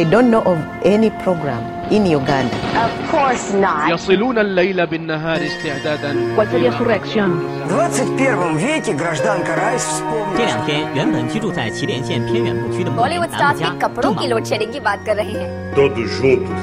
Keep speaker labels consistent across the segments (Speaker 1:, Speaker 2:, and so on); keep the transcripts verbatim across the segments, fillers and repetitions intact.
Speaker 1: don't know of any program in Uganda.
Speaker 2: Of course not.
Speaker 3: يصلون الليل بالنهار استعدادا.
Speaker 4: ¿Cuál sería su reacción?
Speaker 5: В двадцать первом веке гражданка Райс вспомнила.
Speaker 6: 这两天，原本居住在祁连县偏远牧区的牧民
Speaker 2: Bollywood
Speaker 6: 南
Speaker 2: stars
Speaker 6: 木
Speaker 2: भी
Speaker 6: 家，
Speaker 2: कपड़ों की load shedding की बात कर रहे हैं.
Speaker 7: Todos juntos.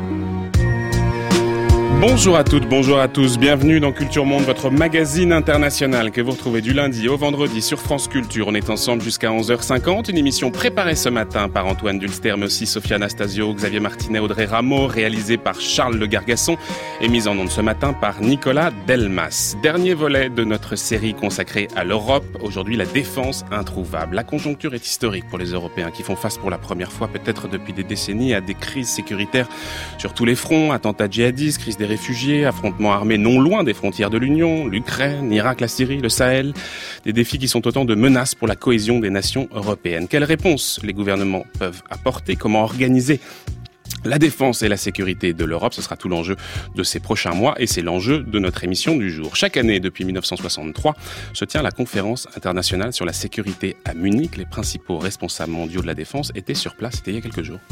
Speaker 8: Bonjour à toutes, bonjour à tous, bienvenue dans Culture Monde, votre magazine international que vous retrouvez du lundi au vendredi sur France Culture. On est ensemble jusqu'à onze heures cinquante, une émission préparée ce matin par Antoine Dulster, mais aussi Sophia Anastasio, Xavier Martinet, Audrey Rameau, réalisée par Charles Le Gargasson et mise en onde ce matin par Nicolas Delmas. Dernier volet de notre série consacrée à l'Europe, aujourd'hui la défense introuvable. La conjoncture est historique pour les Européens qui font face pour la première fois peut-être depuis des décennies à des crises sécuritaires sur tous les fronts, attentats djihadistes, crise des réfugiés, affrontements armés non loin des frontières de l'Union, l'Ukraine, l'Irak, la Syrie, le Sahel, des défis qui sont autant de menaces pour la cohésion des nations européennes. Quelles réponses les gouvernements peuvent apporter? Comment organiser la défense et la sécurité de l'Europe? Ce sera tout l'enjeu de ces prochains mois et c'est l'enjeu de notre émission du jour. Chaque année, depuis dix-neuf cent soixante-trois, se tient la conférence internationale sur la sécurité à Munich. Les principaux responsables mondiaux de la défense étaient sur place, c'était il y a quelques jours.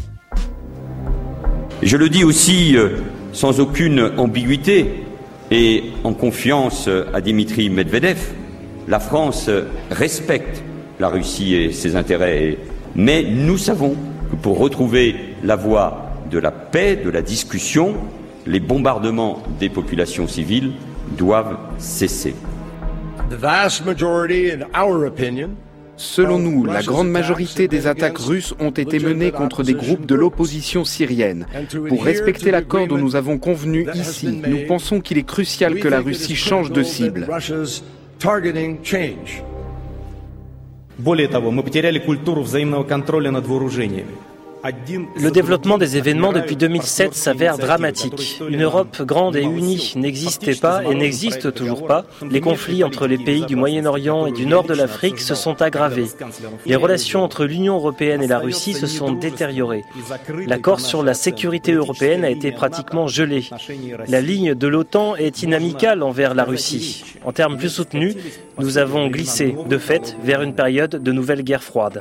Speaker 9: Je le dis aussi euh, sans aucune ambiguïté et en confiance à Dimitri Medvedev, la France respecte la Russie et ses intérêts, mais nous savons que pour retrouver la voie de la paix, de la discussion, les bombardements des populations civiles doivent cesser.
Speaker 7: The vast majority, in our opinion,
Speaker 10: Selon nous, la grande majorité des attaques russes ont été menées contre des groupes de l'opposition syrienne. Pour respecter l'accord dont nous avons convenu ici, nous pensons qu'il est crucial que la Russie change de cible.
Speaker 11: Более того, мы потеряли культуру взаимного контроля над вооружениями.
Speaker 12: Le développement des événements depuis deux mille sept s'avère dramatique. Une Europe grande et unie n'existait pas et n'existe toujours pas. Les conflits entre les pays du Moyen-Orient et du nord de l'Afrique se sont aggravés. Les relations entre l'Union européenne et la Russie se sont détériorées. L'accord sur la sécurité européenne a été pratiquement gelé. La ligne de l'OTAN est inamicale envers la Russie. En termes plus soutenus, nous avons glissé, de fait, vers une période de nouvelle guerre froide.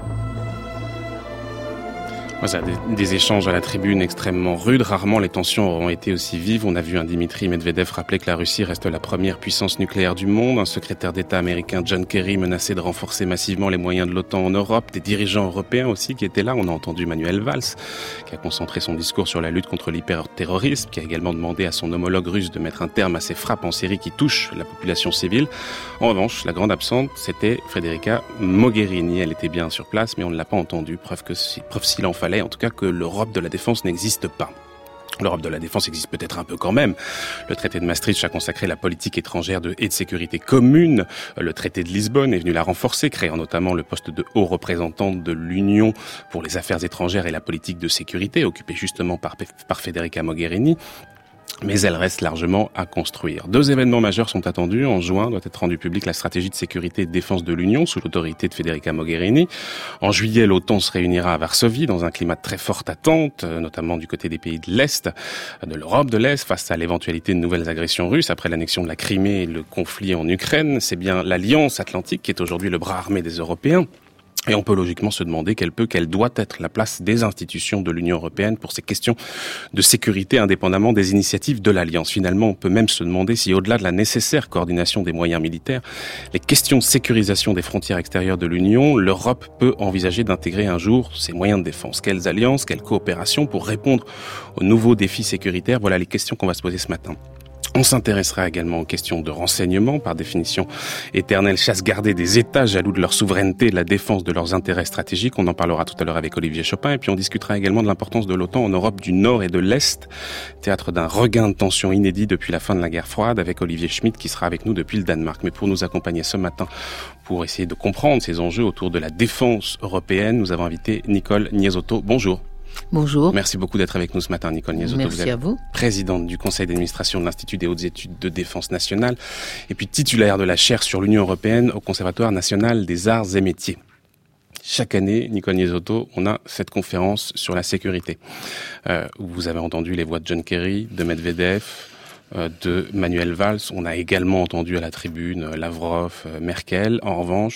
Speaker 8: Voilà, des, des échanges à la tribune extrêmement rudes. Rarement les tensions auront été aussi vives. On a vu un Dimitri Medvedev rappeler que la Russie reste la première puissance nucléaire du monde. Un secrétaire d'État américain, John Kerry, menaçait de renforcer massivement les moyens de l'OTAN en Europe. Des dirigeants européens aussi qui étaient là. On a entendu Manuel Valls, qui a concentré son discours sur la lutte contre l'hyperterrorisme, qui a également demandé à son homologue russe de mettre un terme à ces frappes en Syrie qui touchent la population civile. En revanche, la grande absente, c'était Federica Mogherini. Elle était bien sur place, mais on ne l'a pas entendue. Preuve que, preuve s'il en fallait, en tout cas que l'Europe de la défense n'existe pas. L'Europe de la défense existe peut-être un peu quand même. Le traité de Maastricht a consacré la politique étrangère de, et de sécurité commune. Le traité de Lisbonne est venu la renforcer, créant notamment le poste de haut représentant de l'Union pour les affaires étrangères et la politique de sécurité, occupé justement par, par Federica Mogherini. Mais elle reste largement à construire. Deux événements majeurs sont attendus. En juin, doit être rendue publique la stratégie de sécurité et de défense de l'Union sous l'autorité de Federica Mogherini. En juillet, l'OTAN se réunira à Varsovie dans un climat de très forte attente, notamment du côté des pays de l'Est, de l'Europe de l'Est, face à l'éventualité de nouvelles agressions russes après l'annexion de la Crimée et le conflit en Ukraine. C'est bien l'Alliance Atlantique qui est aujourd'hui le bras armé des Européens. Et on peut logiquement se demander quelle peut, quelle doit être la place des institutions de l'Union européenne pour ces questions de sécurité indépendamment des initiatives de l'Alliance. Finalement, on peut même se demander si, au-delà de la nécessaire coordination des moyens militaires, les questions de sécurisation des frontières extérieures de l'Union, l'Europe peut envisager d'intégrer un jour ces moyens de défense. Quelles alliances, quelles coopérations pour répondre aux nouveaux défis sécuritaires? Voilà les questions qu'on va se poser ce matin. On s'intéressera également aux questions de renseignement, par définition éternelle chasse gardée des États jaloux de leur souveraineté et de la défense de leurs intérêts stratégiques. On en parlera tout à l'heure avec Olivier Chopin et puis on discutera également de l'importance de l'OTAN en Europe du Nord et de l'Est, théâtre d'un regain de tension inédit depuis la fin de la guerre froide, avec Olivier Schmitt qui sera avec nous depuis le Danemark. Mais pour nous accompagner ce matin, pour essayer de comprendre ces enjeux autour de la défense européenne, nous avons invité Nicole Niesotto. Bonjour.
Speaker 1: Bonjour.
Speaker 8: Merci beaucoup d'être avec nous ce matin, Nicole Niesotto.
Speaker 1: Merci
Speaker 8: vous êtes
Speaker 1: à vous.
Speaker 8: Présidente du conseil d'administration de l'Institut des hautes études de défense nationale et puis titulaire de la chaire sur l'Union européenne au Conservatoire national des arts et métiers. Chaque année, Nicole Niesotto, on a cette conférence sur la sécurité. Euh, vous avez entendu les voix de John Kerry, de Medvedev, euh, de Manuel Valls. On a également entendu à la tribune Lavrov, euh, Merkel. En revanche,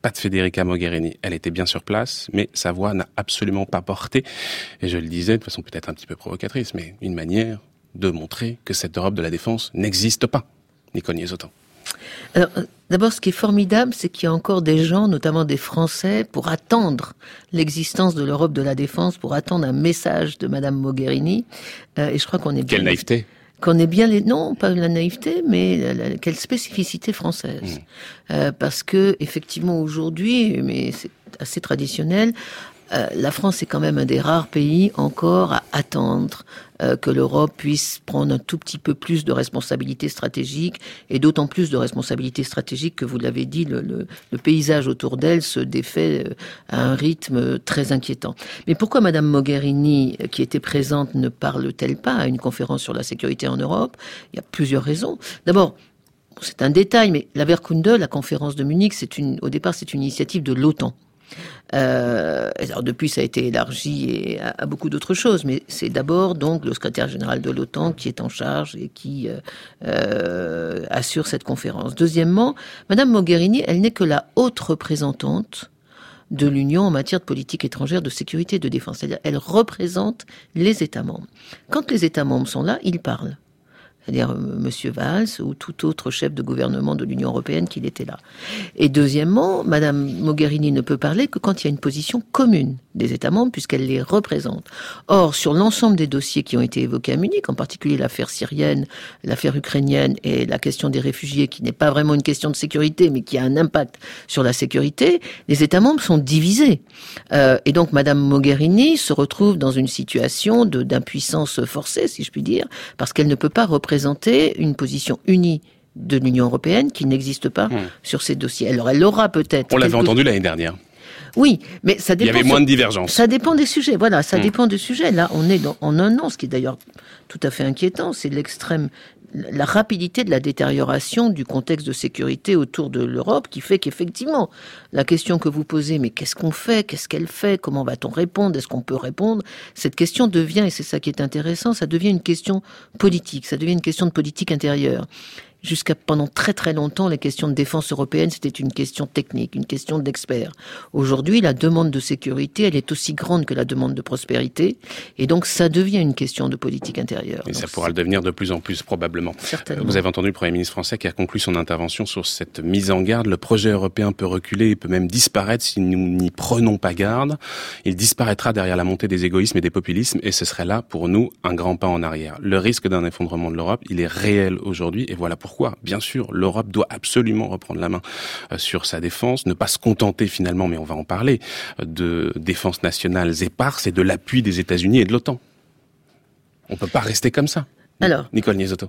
Speaker 8: pas de Federica Mogherini. Elle était bien sur place, mais sa voix n'a absolument pas porté. Et je le disais de façon peut-être un petit peu provocatrice, mais une manière de montrer que cette Europe de la défense n'existe pas. Nicole Niezotto.
Speaker 1: Alors, d'abord, ce qui est formidable, c'est qu'il y a encore des gens, notamment des Français, pour attendre l'existence de l'Europe de la défense, pour attendre un message de Madame Mogherini. Euh, et je crois qu'on est bien...
Speaker 8: Quelle naïveté!
Speaker 1: Qu'on est bien les... Non, pas la naïveté, mais la, la, quelle spécificité française. Mmh. Euh, parce que, effectivement, aujourd'hui, mais c'est assez traditionnel, Euh, la France est quand même un des rares pays encore à attendre euh, que l'Europe puisse prendre un tout petit peu plus de responsabilités stratégiques, et d'autant plus de responsabilités stratégiques que, vous l'avez dit, le, le, le paysage autour d'elle se défait euh, à un rythme très inquiétant. Mais pourquoi Madame Mogherini, qui était présente, ne parle-t-elle pas à une conférence sur la sécurité en Europe? Il y a plusieurs raisons. D'abord, c'est un détail, mais la Wehrkunde, la conférence de Munich, c'est une, au départ, c'est une initiative de l'OTAN. Euh, alors depuis, ça a été élargi et à, à beaucoup d'autres choses, mais c'est d'abord donc le secrétaire général de l'OTAN qui est en charge et qui euh, euh, assure cette conférence. Deuxièmement, Madame Mogherini, elle n'est que la haute représentante de l'Union en matière de politique étrangère, de sécurité et de défense. C'est-à-dire, elle représente les États membres. Quand les États membres sont là, ils parlent. C'est-à-dire euh, Monsieur Valls ou tout autre chef de gouvernement de l'Union européenne qu'il était là. Et deuxièmement, Madame Mogherini ne peut parler que quand il y a une position commune des États membres, puisqu'elle les représente. Or, sur l'ensemble des dossiers qui ont été évoqués à Munich, en particulier l'affaire syrienne, l'affaire ukrainienne et la question des réfugiés, qui n'est pas vraiment une question de sécurité, mais qui a un impact sur la sécurité, les États membres sont divisés. Euh, et donc, Madame Mogherini se retrouve dans une situation de, d'impuissance forcée, si je puis dire, parce qu'elle ne peut pas représenter une position unie de l'Union européenne qui n'existe pas mmh. sur ces dossiers. Alors, elle aura peut-être...
Speaker 8: On l'avait entendu l'année dernière.
Speaker 1: Oui, mais ça dépend...
Speaker 8: Il y avait moins de divergences.
Speaker 1: Ça dépend des sujets, voilà, ça mmh. dépend des sujets. Là, on est dans, en un an, ce qui est d'ailleurs tout à fait inquiétant, c'est l'extrême... la rapidité de la détérioration du contexte de sécurité autour de l'Europe qui fait qu'effectivement, la question que vous posez, mais qu'est-ce qu'on fait, qu'est-ce qu'elle fait, comment va-t-on répondre, est-ce qu'on peut répondre, cette question devient, et c'est ça qui est intéressant, ça devient une question politique, ça devient une question de politique intérieure. Jusqu'à pendant très très longtemps, les questions de défense européenne, c'était une question technique, une question d'experts. Aujourd'hui, la demande de sécurité, elle est aussi grande que la demande de prospérité, et donc ça devient une question de politique intérieure.
Speaker 8: Et
Speaker 1: donc,
Speaker 8: ça pourra le devenir de plus en plus probablement.
Speaker 1: Certainement.
Speaker 8: Vous avez entendu le Premier ministre français qui a conclu son intervention sur cette mise en garde. Le projet européen peut reculer et peut même disparaître si nous n'y prenons pas garde. Il disparaîtra derrière la montée des égoïsmes et des populismes, et ce serait là, pour nous, un grand pas en arrière. Le risque d'un effondrement de l'Europe, il est réel aujourd'hui, et voilà pourquoi. Bien sûr, l'Europe doit absolument reprendre la main sur sa défense, ne pas se contenter finalement, mais on va en parler, de défenses nationales éparses et de l'appui des États-Unis et de l'OTAN. On ne peut pas rester comme ça.
Speaker 1: Alors,
Speaker 8: Nicole Niezotto.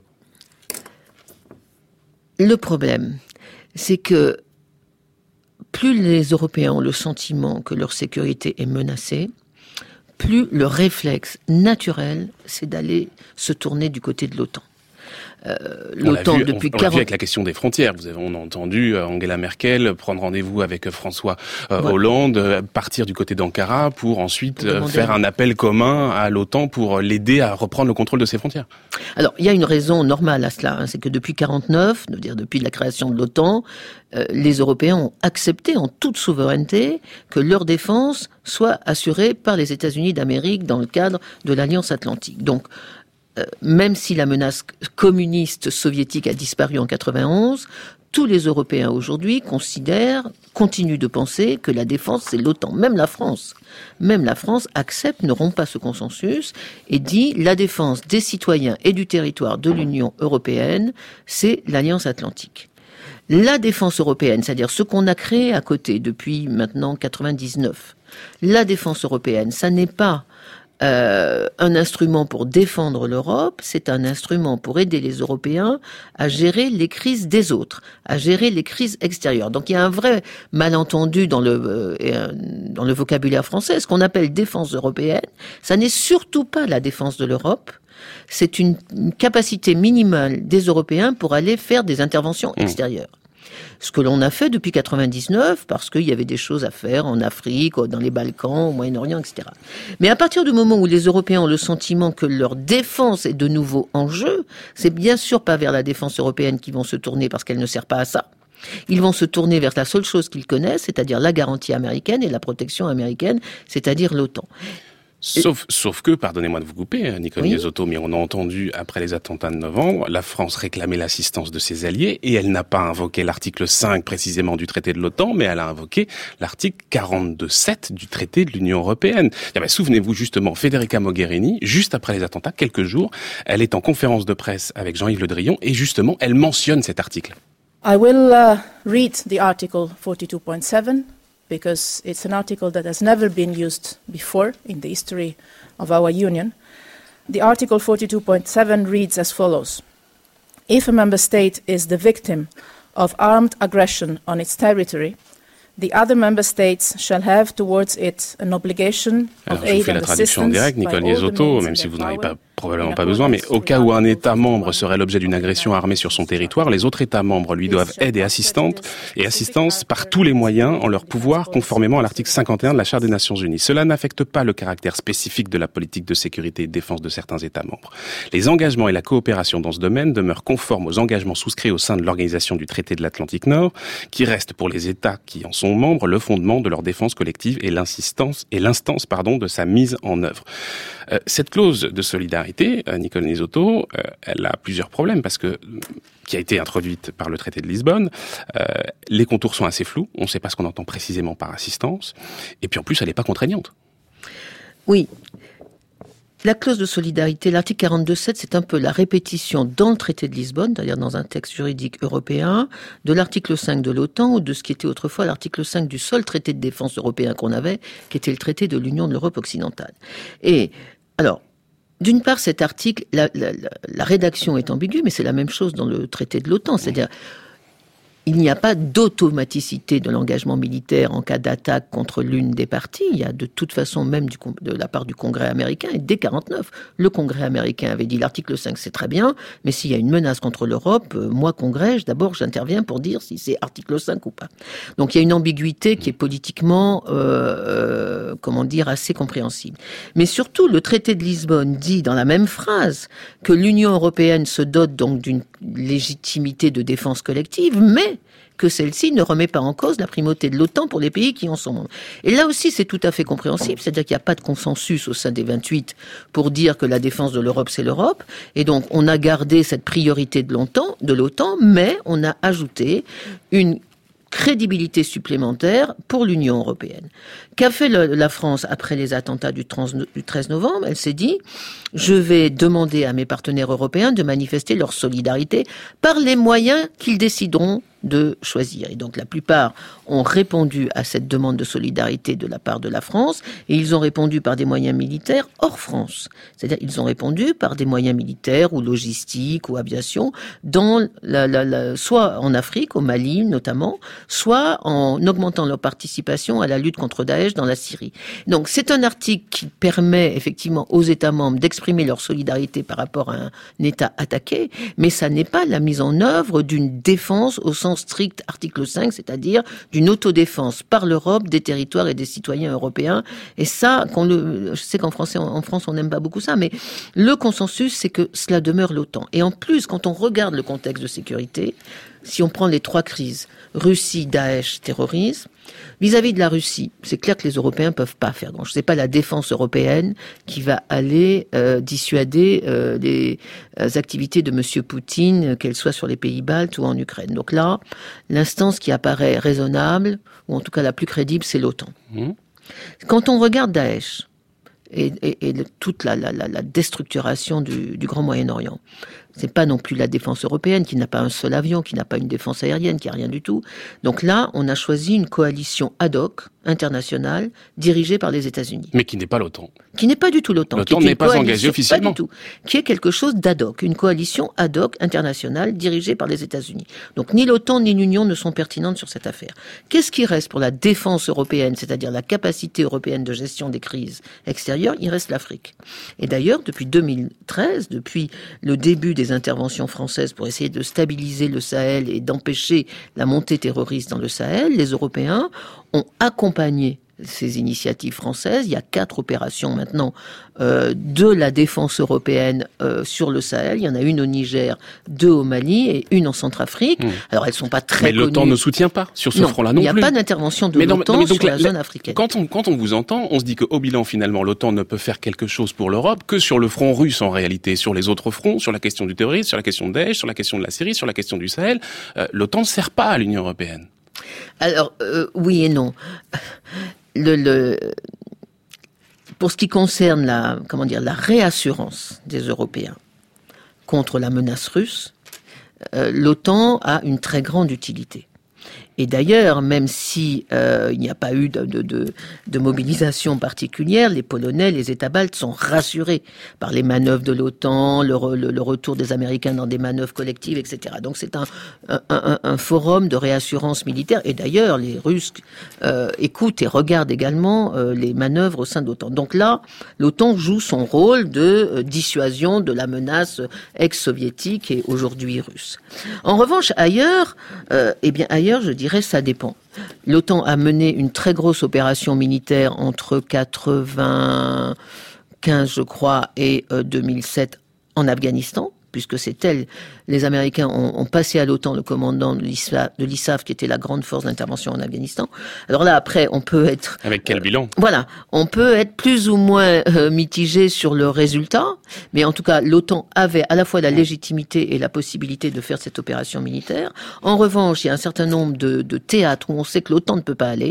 Speaker 1: Le problème, c'est que plus les Européens ont le sentiment que leur sécurité est menacée, plus le réflexe naturel, c'est d'aller se tourner du côté de l'OTAN. Euh, l'OTAN
Speaker 8: on l'a vu,
Speaker 1: depuis
Speaker 8: on, on
Speaker 1: quarante...
Speaker 8: l'a vu avec la question des frontières. Vous avez, on a entendu Angela Merkel prendre rendez-vous avec François euh, ouais. Hollande, euh, partir du côté d'Ankara pour ensuite pour euh, faire un appel commun à l'OTAN pour l'aider à reprendre le contrôle de ses frontières.
Speaker 1: Alors, il y a une raison normale à cela, hein, c'est que depuis quarante-neuf, dire depuis la création de l'OTAN, euh, les Européens ont accepté en toute souveraineté que leur défense soit assurée par les États-Unis d'Amérique dans le cadre de l'Alliance Atlantique. Donc, Euh, même si la menace communiste soviétique a disparu en quatre-vingt-onze, tous les Européens aujourd'hui considèrent, continuent de penser que la défense c'est l'OTAN. Même la France, même la France accepte, ne rompt pas ce consensus et dit la défense des citoyens et du territoire de l'Union européenne, c'est l'Alliance Atlantique. La défense européenne, c'est-à-dire ce qu'on a créé à côté depuis maintenant quatre-vingt-dix-neuf, la défense européenne, ça n'est pas Euh, un instrument pour défendre l'Europe, c'est un instrument pour aider les Européens à gérer les crises des autres, à gérer les crises extérieures. Donc il y a un vrai malentendu dans le euh, dans le vocabulaire français. Ce qu'on appelle défense européenne, ça n'est surtout pas la défense de l'Europe. C'est une, une capacité minimale des Européens pour aller faire des interventions mmh. extérieures. Ce que l'on a fait depuis quatre-vingt-dix-neuf, parce qu'il y avait des choses à faire en Afrique, dans les Balkans, au Moyen-Orient, et cetera. Mais à partir du moment où les Européens ont le sentiment que leur défense est de nouveau en jeu, c'est bien sûr pas vers la défense européenne qu'ils vont se tourner parce qu'elle ne sert pas à ça. Ils vont se tourner vers la seule chose qu'ils connaissent, c'est-à-dire la garantie américaine et la protection américaine, c'est-à-dire l'OTAN.
Speaker 8: Sauf, sauf que, pardonnez-moi de vous couper, Nicole
Speaker 1: oui.
Speaker 8: Niesotto, mais on a entendu, après les attentats de novembre, la France réclamait l'assistance de ses alliés, et elle n'a pas invoqué l'article cinq précisément du traité de l'OTAN, mais elle a invoqué l'article quarante-deux sept du traité de l'Union européenne. Eh bien, souvenez-vous justement, Federica Mogherini, juste après les attentats, quelques jours, elle est en conférence de presse avec Jean-Yves Le Drian, et justement, elle mentionne cet article.
Speaker 4: I will uh, read the article forty-two point seven. Because it's an article that has never been used before in the history of our union. The article forty-two point seven reads as follows. If a member state is the victim of armed aggression on its territory, the other member states shall have towards it an obligation of aid and assistance.
Speaker 8: Je vous fais la traduction en direct, Nicole Niesotto, même si vous n'en avez pas probablement pas besoin, mais au cas où un État membre serait l'objet d'une agression armée sur son territoire, les autres États membres lui doivent aide et assistance, et assistance par tous les moyens en leur pouvoir, conformément à l'article cinquante et un de la Charte des Nations Unies. Cela n'affecte pas le caractère spécifique de la politique de sécurité et de défense de certains États membres. Les engagements et la coopération dans ce domaine demeurent conformes aux engagements souscrits au sein de l'Organisation du traité de l'Atlantique Nord, qui reste pour les États qui en sont membres le fondement de leur défense collective et l'insistance et l'instance pardon de sa mise en œuvre. Euh, cette clause de solidarité, euh, Nicole Niesotto, euh, elle a plusieurs problèmes parce que qui a été introduite par le traité de Lisbonne, euh, les contours sont assez flous, on ne sait pas ce qu'on entend précisément par assistance, et puis en plus elle n'est pas contraignante.
Speaker 1: Oui. La clause de solidarité, l'article quarante-deux sept, c'est un peu la répétition dans le traité de Lisbonne, c'est-à-dire dans un texte juridique européen, de l'article cinq de l'OTAN ou de ce qui était autrefois l'article cinq du seul traité de défense européen qu'on avait, qui était le traité de l'Union de l'Europe occidentale. Et alors, d'une part, cet article, la, la, la rédaction est ambiguë, mais c'est la même chose dans le traité de l'OTAN, c'est-à-dire il n'y a pas d'automaticité de l'engagement militaire en cas d'attaque contre l'une des parties. Il y a de toute façon, même du, de la part du Congrès américain, et dès quarante-neuf, le Congrès américain avait dit l'article cinq, c'est très bien, mais s'il y a une menace contre l'Europe, euh, moi, Congrès, d'abord, j'interviens pour dire si c'est article cinq ou pas. Donc il y a une ambiguïté qui est politiquement, euh, euh, comment dire, assez compréhensible. Mais surtout, le traité de Lisbonne dit dans la même phrase que l'Union européenne se dote donc d'une légitimité de défense collective, mais que celle-ci ne remet pas en cause la primauté de l'OTAN pour les pays qui en sont membres. Et là aussi, c'est tout à fait compréhensible, c'est-à-dire qu'il n'y a pas de consensus au sein des vingt-huit pour dire que la défense de l'Europe, c'est l'Europe, et donc on a gardé cette priorité de l'OTAN, de l'OTAN, mais on a ajouté une crédibilité supplémentaire pour l'Union européenne. Qu'a fait le, la France après les attentats du, trans, du treize novembre? Elle s'est dit, je vais demander à mes partenaires européens de manifester leur solidarité par les moyens qu'ils décideront de choisir. Et donc la plupart ont répondu à cette demande de solidarité de la part de la France, et ils ont répondu par des moyens militaires hors France. C'est-à-dire ils ont répondu par des moyens militaires ou logistiques ou aviation, dans la, la, la, soit en Afrique, au Mali notamment, soit en augmentant leur participation à la lutte contre Daesh dans la Syrie. Donc c'est un article qui permet effectivement aux États membres d'exprimer leur solidarité par rapport à un État attaqué, mais ça n'est pas la mise en œuvre d'une défense au sens strict article cinq, c'est-à-dire d'une autodéfense par l'Europe des territoires et des citoyens européens. Et ça, qu'on le, je sais qu'en français, en France, on n'aime pas beaucoup ça, mais le consensus, c'est que cela demeure l'OTAN. Et en plus, quand on regarde le contexte de sécurité, si on prend les trois crises, Russie, Daesh, terrorisme, vis-à-vis de la Russie, c'est clair que les Européens peuvent pas faire grand-chose. C'est pas la défense européenne qui va aller euh, dissuader euh, les euh, activités de Monsieur Poutine, qu'elles soient sur les pays baltes ou en Ukraine. Donc là, l'instance qui apparaît raisonnable, ou en tout cas la plus crédible, c'est l'OTAN. Mmh. Quand on regarde Daesh et, et, et le, toute la, la, la, la déstructuration du, du Grand Moyen-Orient, c'est pas non plus la défense européenne qui n'a pas un seul avion, qui n'a pas une défense aérienne, qui a rien du tout. Donc là, on a choisi une coalition ad hoc, internationale, dirigée par les États-Unis.
Speaker 8: Mais qui n'est pas l'OTAN.
Speaker 1: Qui n'est pas du tout l'OTAN.
Speaker 8: L'OTAN n'est pas engagée officiellement.
Speaker 1: Pas du tout. Qui est quelque chose d'ad hoc, une coalition ad hoc internationale dirigée par les États-Unis. Donc ni l'OTAN ni l'Union ne sont pertinentes sur cette affaire. Qu'est-ce qui reste pour la défense européenne, c'est-à-dire la capacité européenne de gestion des crises extérieures? Il reste l'Afrique. Et d'ailleurs, depuis deux mille treize, depuis le début des interventions françaises pour essayer de stabiliser le Sahel et d'empêcher la montée terroriste dans le Sahel, les Européens ont accompagné ces initiatives françaises. Il y a quatre opérations maintenant euh, de la défense européenne euh, sur le Sahel. Il y en a une au Niger, deux au Mali et une en Centrafrique. Mmh. Alors elles sont pas très
Speaker 8: mais
Speaker 1: connues.
Speaker 8: l'OTAN ne soutient pas sur ce
Speaker 1: non,
Speaker 8: front-là non plus.
Speaker 1: Il n'y a pas d'intervention de
Speaker 8: mais non,
Speaker 1: l'OTAN
Speaker 8: non, mais donc,
Speaker 1: sur la,
Speaker 8: la
Speaker 1: zone africaine.
Speaker 8: Quand on, quand on vous entend, on se dit qu'au bilan finalement l'OTAN ne peut faire quelque chose pour l'Europe que sur le front russe en réalité. Sur les autres fronts, sur la question du terrorisme, sur la question de Daesh, sur la question de la Syrie, sur la question du Sahel, euh, l'OTAN ne sert pas à l'Union européenne.
Speaker 1: Alors, euh, oui et non. Le, le, pour ce qui concerne la, comment dire, la réassurance des Européens contre la menace russe, euh, l'OTAN a une très grande utilité. Et d'ailleurs, même si euh, il n'y a pas eu de, de, de, de mobilisation particulière, les Polonais, les États baltes sont rassurés par les manœuvres de l'OTAN, le, re, le, le retour des Américains dans des manœuvres collectives, et cetera. Donc c'est un, un, un, un forum de réassurance militaire. Et d'ailleurs, les Russes euh, écoutent et regardent également euh, les manœuvres au sein de l'OTAN. Donc là, l'OTAN joue son rôle de euh, dissuasion de la menace ex-soviétique et aujourd'hui russe. En revanche, ailleurs, euh, eh bien ailleurs, je dirais, ça dépend. L'OTAN a mené une très grosse opération militaire entre quatre-vingt-quinze, je crois, et euh, deux mille sept en Afghanistan, puisque c'est elle, les Américains ont, ont passé à l'OTAN le commandant de l'I S A F, de l'I S A F, qui était la grande force d'intervention en Afghanistan. Alors là, après, on peut être...
Speaker 8: Avec quel bilan ?
Speaker 1: euh, Voilà, on peut être plus ou moins euh, mitigé sur le résultat, mais en tout cas, l'OTAN avait à la fois la légitimité et la possibilité de faire cette opération militaire. En revanche, il y a un certain nombre de, de théâtres où on sait que l'OTAN ne peut pas aller.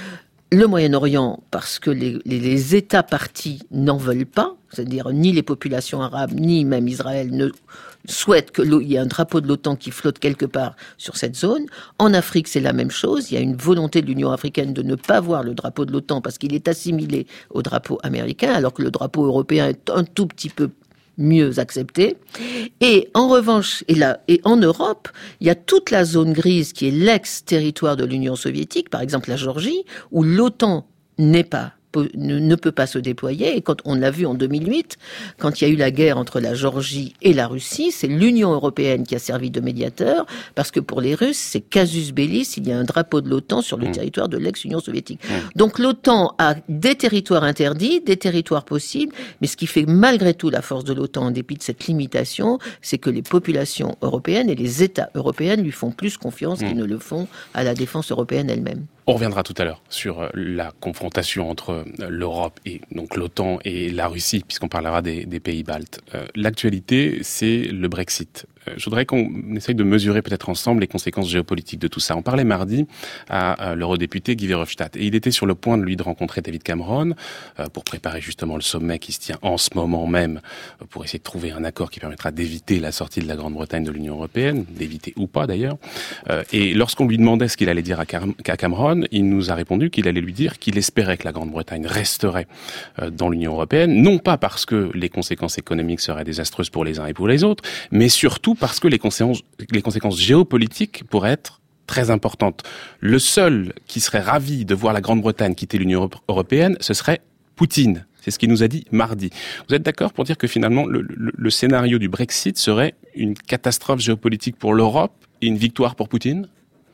Speaker 1: Le Moyen-Orient, parce que les, les, les États partis n'en veulent pas, c'est-à-dire ni les populations arabes, ni même Israël ne souhaitent qu'il y ait un drapeau de l'OTAN qui flotte quelque part sur cette zone. En Afrique, c'est la même chose. Il y a une volonté de l'Union africaine de ne pas voir le drapeau de l'OTAN parce qu'il est assimilé au drapeau américain, alors que le drapeau européen est un tout petit peu mieux accepté. Et en revanche, et là, et en Europe, il y a toute la zone grise qui est l'ex-territoire de l'Union soviétique, par exemple la Géorgie, où l'OTAN n'est pas ne peut pas se déployer. Et quand on l'a vu en deux mille huit, quand il y a eu la guerre entre la Géorgie et la Russie, c'est l'Union européenne qui a servi de médiateur, parce que pour les Russes, c'est casus belli s'il y a un drapeau de l'OTAN sur le mmh. territoire de l'ex-Union soviétique. Mmh. Donc l'OTAN a des territoires interdits, des territoires possibles, mais ce qui fait malgré tout la force de l'OTAN, en dépit de cette limitation, c'est que les populations européennes et les États européens lui font plus confiance mmh. qu'ils ne le font à la défense européenne elle-même.
Speaker 8: On reviendra tout à l'heure sur la confrontation entre l'Europe et donc l'OTAN et la Russie, puisqu'on parlera des, des pays baltes. Euh, l'actualité, c'est le Brexit. Euh, je voudrais qu'on essaye de mesurer peut-être ensemble les conséquences géopolitiques de tout ça. On parlait mardi à, à l'eurodéputé Guy Verhofstadt, et il était sur le point de lui de rencontrer David Cameron euh, pour préparer justement le sommet qui se tient en ce moment même, euh, pour essayer de trouver un accord qui permettra d'éviter la sortie de la Grande-Bretagne de l'Union européenne, d'éviter ou pas d'ailleurs. Euh, et lorsqu'on lui demandait ce qu'il allait dire à, Car- à Cameron, il nous a répondu qu'il allait lui dire qu'il espérait que la Grande-Bretagne resterait dans l'Union européenne, non pas parce que les conséquences économiques seraient désastreuses pour les uns et pour les autres, mais surtout parce que les conséquences, les conséquences géopolitiques pourraient être très importantes. Le seul qui serait ravi de voir la Grande-Bretagne quitter l'Union européenne, ce serait Poutine. C'est ce qu'il nous a dit mardi. Vous êtes d'accord pour dire que finalement, le, le, le scénario du Brexit serait une catastrophe géopolitique pour l'Europe et une victoire pour Poutine ?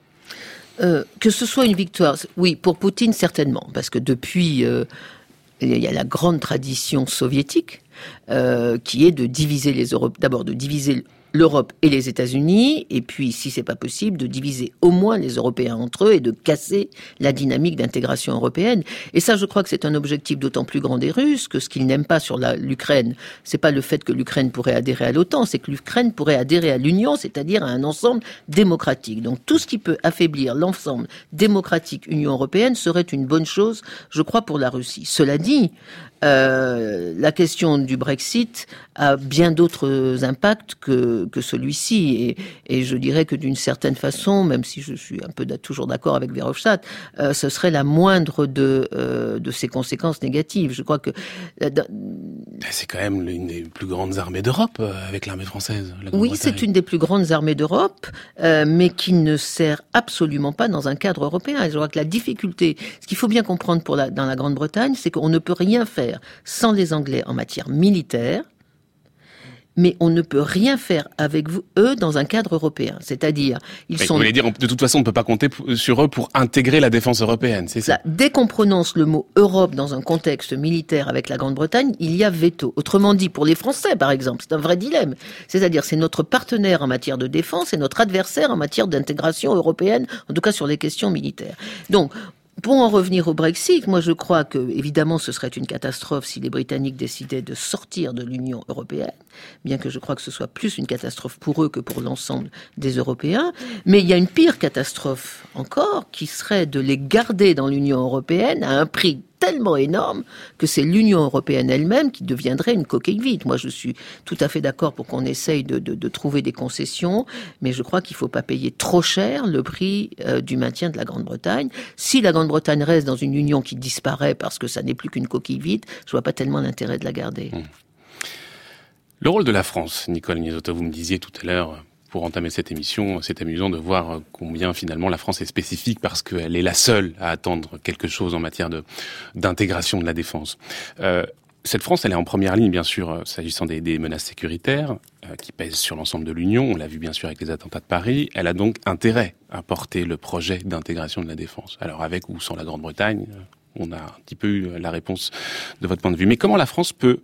Speaker 1: Euh, que ce soit une victoire, oui, pour Poutine certainement, parce que depuis, euh, il y a la grande tradition soviétique euh, qui est de diviser les Europes, d'abord de diviser l'Europe et les États-Unis, et puis, si c'est pas possible, de diviser au moins les Européens entre eux et de casser la dynamique d'intégration européenne. Et ça, je crois que c'est un objectif d'autant plus grand des Russes que ce qu'ils n'aiment pas sur la, l'Ukraine, c'est pas le fait que l'Ukraine pourrait adhérer à l'OTAN, c'est que l'Ukraine pourrait adhérer à l'Union, c'est-à-dire à un ensemble démocratique. Donc, tout ce qui peut affaiblir l'ensemble démocratique Union européenne serait une bonne chose, je crois, pour la Russie. Cela dit, Euh, la question du Brexit a bien d'autres impacts que, que celui-ci. Et, et je dirais que d'une certaine façon, même si je suis un peu toujours d'accord avec Verhofstadt, euh, ce serait la moindre de, euh, de ses conséquences négatives. Je crois que... Euh,
Speaker 8: c'est quand même l'une des plus grandes armées d'Europe, euh, avec l'armée française. La
Speaker 1: oui, c'est une des plus grandes armées d'Europe, euh, mais qui ne sert absolument pas dans un cadre européen. Et je crois que la difficulté, ce qu'il faut bien comprendre pour la, dans la Grande-Bretagne, c'est qu'on ne peut rien faire sans les Anglais en matière militaire, mais on ne peut rien faire avec vous, eux dans un cadre européen. C'est-à-dire, ils
Speaker 8: mais
Speaker 1: sont...
Speaker 8: Vous voulez dire, de toute façon, on ne peut pas compter sur eux pour intégrer la défense européenne, c'est ça?
Speaker 1: Là, dès qu'on prononce le mot Europe dans un contexte militaire avec la Grande-Bretagne, il y a veto. Autrement dit, pour les Français, par exemple, c'est un vrai dilemme. C'est-à-dire, c'est notre partenaire en matière de défense et notre adversaire en matière d'intégration européenne, en tout cas sur les questions militaires. Donc, pour en revenir au Brexit, moi je crois que, évidemment, ce serait une catastrophe si les Britanniques décidaient de sortir de l'Union européenne, bien que je crois que ce soit plus une catastrophe pour eux que pour l'ensemble des Européens. Mais il y a une pire catastrophe encore, qui serait de les garder dans l'Union européenne à un prix tellement énorme que c'est l'Union européenne elle-même qui deviendrait une coquille vide. Moi, je suis tout à fait d'accord pour qu'on essaye de, de, de trouver des concessions, mais je crois qu'il ne faut pas payer trop cher le prix euh, du maintien de la Grande-Bretagne. Si la Grande-Bretagne reste dans une union qui disparaît parce que ça n'est plus qu'une coquille vide, je ne vois pas tellement l'intérêt de la garder. Mmh.
Speaker 8: Le rôle de la France, Nicole Niezotov, vous me disiez tout à l'heure, pour entamer cette émission, c'est amusant de voir combien finalement la France est spécifique parce qu'elle est la seule à attendre quelque chose en matière de d'intégration de la défense. Euh, cette France, elle est en première ligne, bien sûr, s'agissant des, des menaces sécuritaires euh, qui pèsent sur l'ensemble de l'Union. On l'a vu bien sûr avec les attentats de Paris. Elle a donc intérêt à porter le projet d'intégration de la défense. Alors avec ou sans la Grande-Bretagne, on a un petit peu eu la réponse de votre point de vue. Mais comment la France peut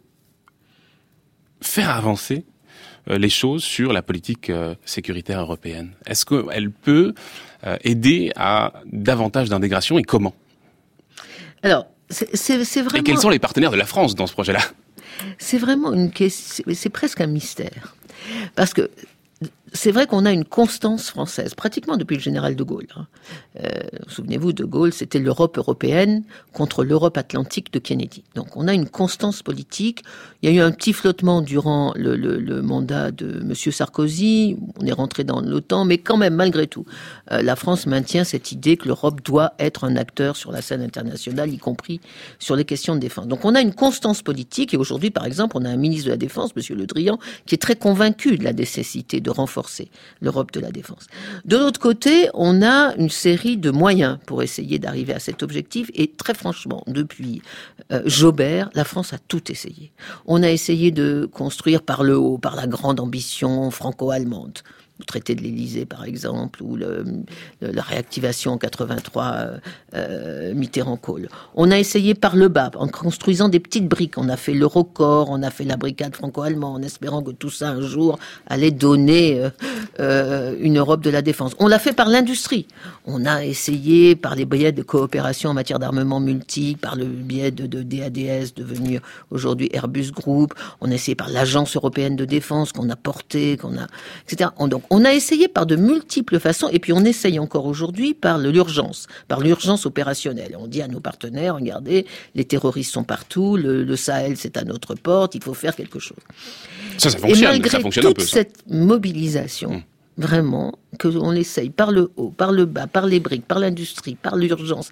Speaker 8: faire avancer les choses sur la politique euh, sécuritaire européenne? Est-ce qu'elle peut euh, aider à davantage d'intégration et comment?
Speaker 1: Alors, c'est, c'est, c'est vraiment...
Speaker 8: Et quels sont les partenaires de la France dans ce projet-là?
Speaker 1: C'est vraiment une question, c'est presque un mystère. Parce que c'est vrai qu'on a une constance française, pratiquement depuis le général de Gaulle. Euh, souvenez-vous, de Gaulle, c'était l'Europe européenne contre l'Europe atlantique de Kennedy. Donc on a une constance politique. Il y a eu un petit flottement durant le, le, le mandat de Monsieur Sarkozy. On est rentré dans l'OTAN, mais quand même, malgré tout, euh, la France maintient cette idée que l'Europe doit être un acteur sur la scène internationale, y compris sur les questions de défense. Donc on a une constance politique, et aujourd'hui, par exemple, on a un ministre de la Défense, Monsieur Le Drian, qui est très convaincu de la nécessité de renforcer l'Europe de la défense. De l'autre côté, on a une série de moyens pour essayer d'arriver à cet objectif, et très franchement, depuis euh, Jobert, la France a tout essayé. On a essayé de construire par le haut, par la grande ambition franco-allemande, le traité de l'Élysée par exemple, ou le, le, la réactivation en quatre-vingt-trois euh, euh, Mitterrand-Kohl. On a essayé par le bas, en construisant des petites briques. On a fait l'Eurocorps, on a fait la brigade franco-allemande, en espérant que tout ça un jour allait donner euh, euh, une Europe de la défense. On l'a fait par l'industrie. On a essayé par les biais de coopération en matière d'armement multiple, par le biais de, de D A D S, devenir aujourd'hui Airbus Group. On a essayé par l'Agence européenne de défense qu'on a portée, qu'on a, et cetera. On, donc, on a essayé par de multiples façons, et puis on essaye encore aujourd'hui par l'urgence, par l'urgence opérationnelle. On dit à nos partenaires, regardez, les terroristes sont partout, le, le Sahel c'est à notre porte, il faut faire quelque chose.
Speaker 8: Ça, ça fonctionne,
Speaker 1: et malgré
Speaker 8: ça fonctionne
Speaker 1: toute
Speaker 8: un peu, ça.
Speaker 1: cette mobilisation, mmh. vraiment, que on l'essaye par le haut, par le bas, par les briques, par l'industrie, par l'urgence,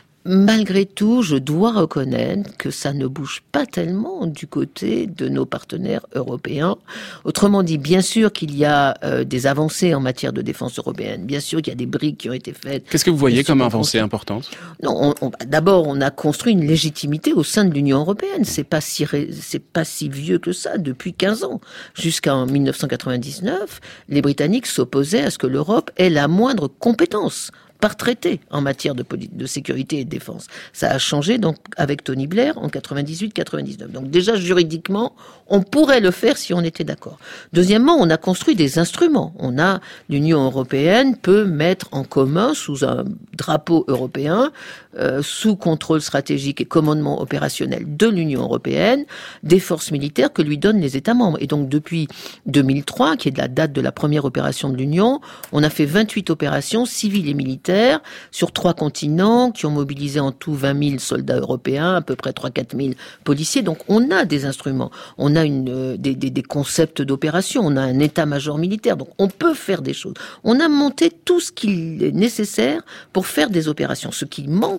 Speaker 1: malgré tout, je dois reconnaître que ça ne bouge pas tellement du côté de nos partenaires européens. Autrement dit, bien sûr qu'il y a euh, des avancées en matière de défense européenne. Bien sûr qu'il y a des briques qui ont été faites.
Speaker 8: Qu'est-ce que vous voyez comme avancée importante?
Speaker 1: Non, on, on, d'abord, on a construit une légitimité au sein de l'Union européenne. C'est pas si ré, c'est pas si vieux que ça, depuis quinze ans. Jusqu'en mille neuf cent quatre-vingt-dix-neuf, les Britanniques s'opposaient à ce que l'Europe ait la moindre compétence par traité en matière de, de sécurité et de défense. Ça a changé donc avec Tony Blair en quatre-vingt-dix-huit quatre-vingt-dix-neuf. Donc déjà juridiquement, on pourrait le faire si on était d'accord. Deuxièmement, on a construit des instruments. On a l'Union européenne peut mettre en commun sous un drapeau européen, euh, sous contrôle stratégique et commandement opérationnel de l'Union européenne, des forces militaires que lui donnent les États membres. Et donc depuis deux mille trois, qui est de la date de la première opération de l'Union, on a fait vingt-huit opérations civiles et militaires sur trois continents, qui ont mobilisé en tout vingt mille soldats européens, à peu près trois à quatre mille policiers. Donc on a des instruments, on a une, euh, des, des, des concepts d'opération, on a un état-major militaire, donc on peut faire des choses. On a monté tout ce qu'il est nécessaire pour faire des opérations. Ce qui manque,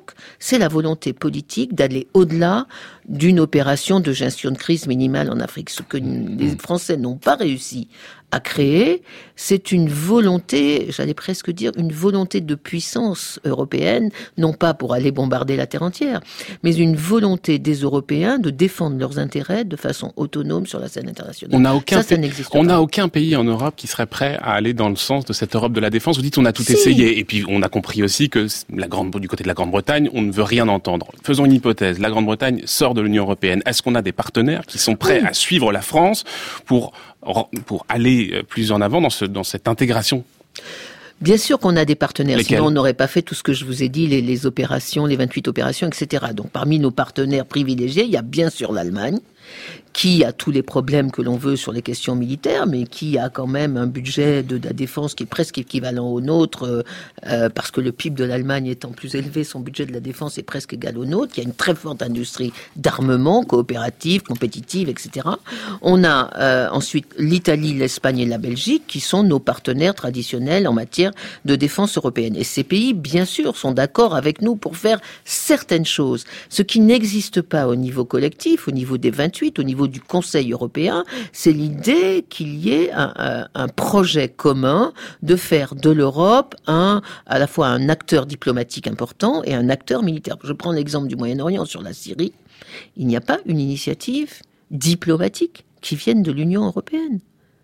Speaker 1: manque, c'est la volonté politique d'aller au-delà d'une opération de gestion de crise minimale en Afrique. Ce que les Français n'ont pas réussi à créer, c'est une volonté, j'allais presque dire, une volonté de puissance européenne, non pas pour aller bombarder la terre entière, mais une volonté des Européens de défendre leurs intérêts de façon autonome sur la scène internationale.
Speaker 8: On n'a aucun,
Speaker 1: ça, ça
Speaker 8: pays,
Speaker 1: n'existe
Speaker 8: on
Speaker 1: pas.
Speaker 8: n'a aucun pays en Europe qui serait prêt à aller dans le sens de cette Europe de la défense. Vous dites on a tout
Speaker 1: si.
Speaker 8: essayé, et puis on a compris aussi que la grande, du côté de la Grande-Bretagne, on ne veut rien entendre. Faisons une hypothèse, la Grande-Bretagne sort de l'Union européenne. Est-ce qu'on a des partenaires qui sont prêts oui. à suivre la France pour pour aller plus en avant dans, ce, dans cette intégration?
Speaker 1: Bien sûr qu'on a des partenaires,
Speaker 8: Lesquels?
Speaker 1: Sinon on n'aurait pas fait tout ce que je vous ai dit, les, les opérations, les vingt-huit opérations, et cetera. Donc parmi nos partenaires privilégiés, il y a bien sûr l'Allemagne, qui a tous les problèmes que l'on veut sur les questions militaires, mais qui a quand même un budget de, de la défense qui est presque équivalent au nôtre, euh, euh, parce que le P I B de l'Allemagne étant plus élevé, son budget de la défense est presque égal au nôtre, qui a une très forte industrie d'armement, coopérative, compétitive, et cetera. On a euh, ensuite l'Italie, l'Espagne et la Belgique, qui sont nos partenaires traditionnels en matière de défense européenne. Et ces pays, bien sûr, sont d'accord avec nous pour faire certaines choses. Ce qui n'existe pas au niveau collectif, au niveau des vingt-huit, au niveau du Conseil européen, c'est l'idée qu'il y ait un, un, un projet commun de faire de l'Europe un, à la fois un acteur diplomatique important et un acteur militaire. Je prends l'exemple du Moyen-Orient sur la Syrie. Il n'y a pas une initiative diplomatique qui vienne de l'Union européenne.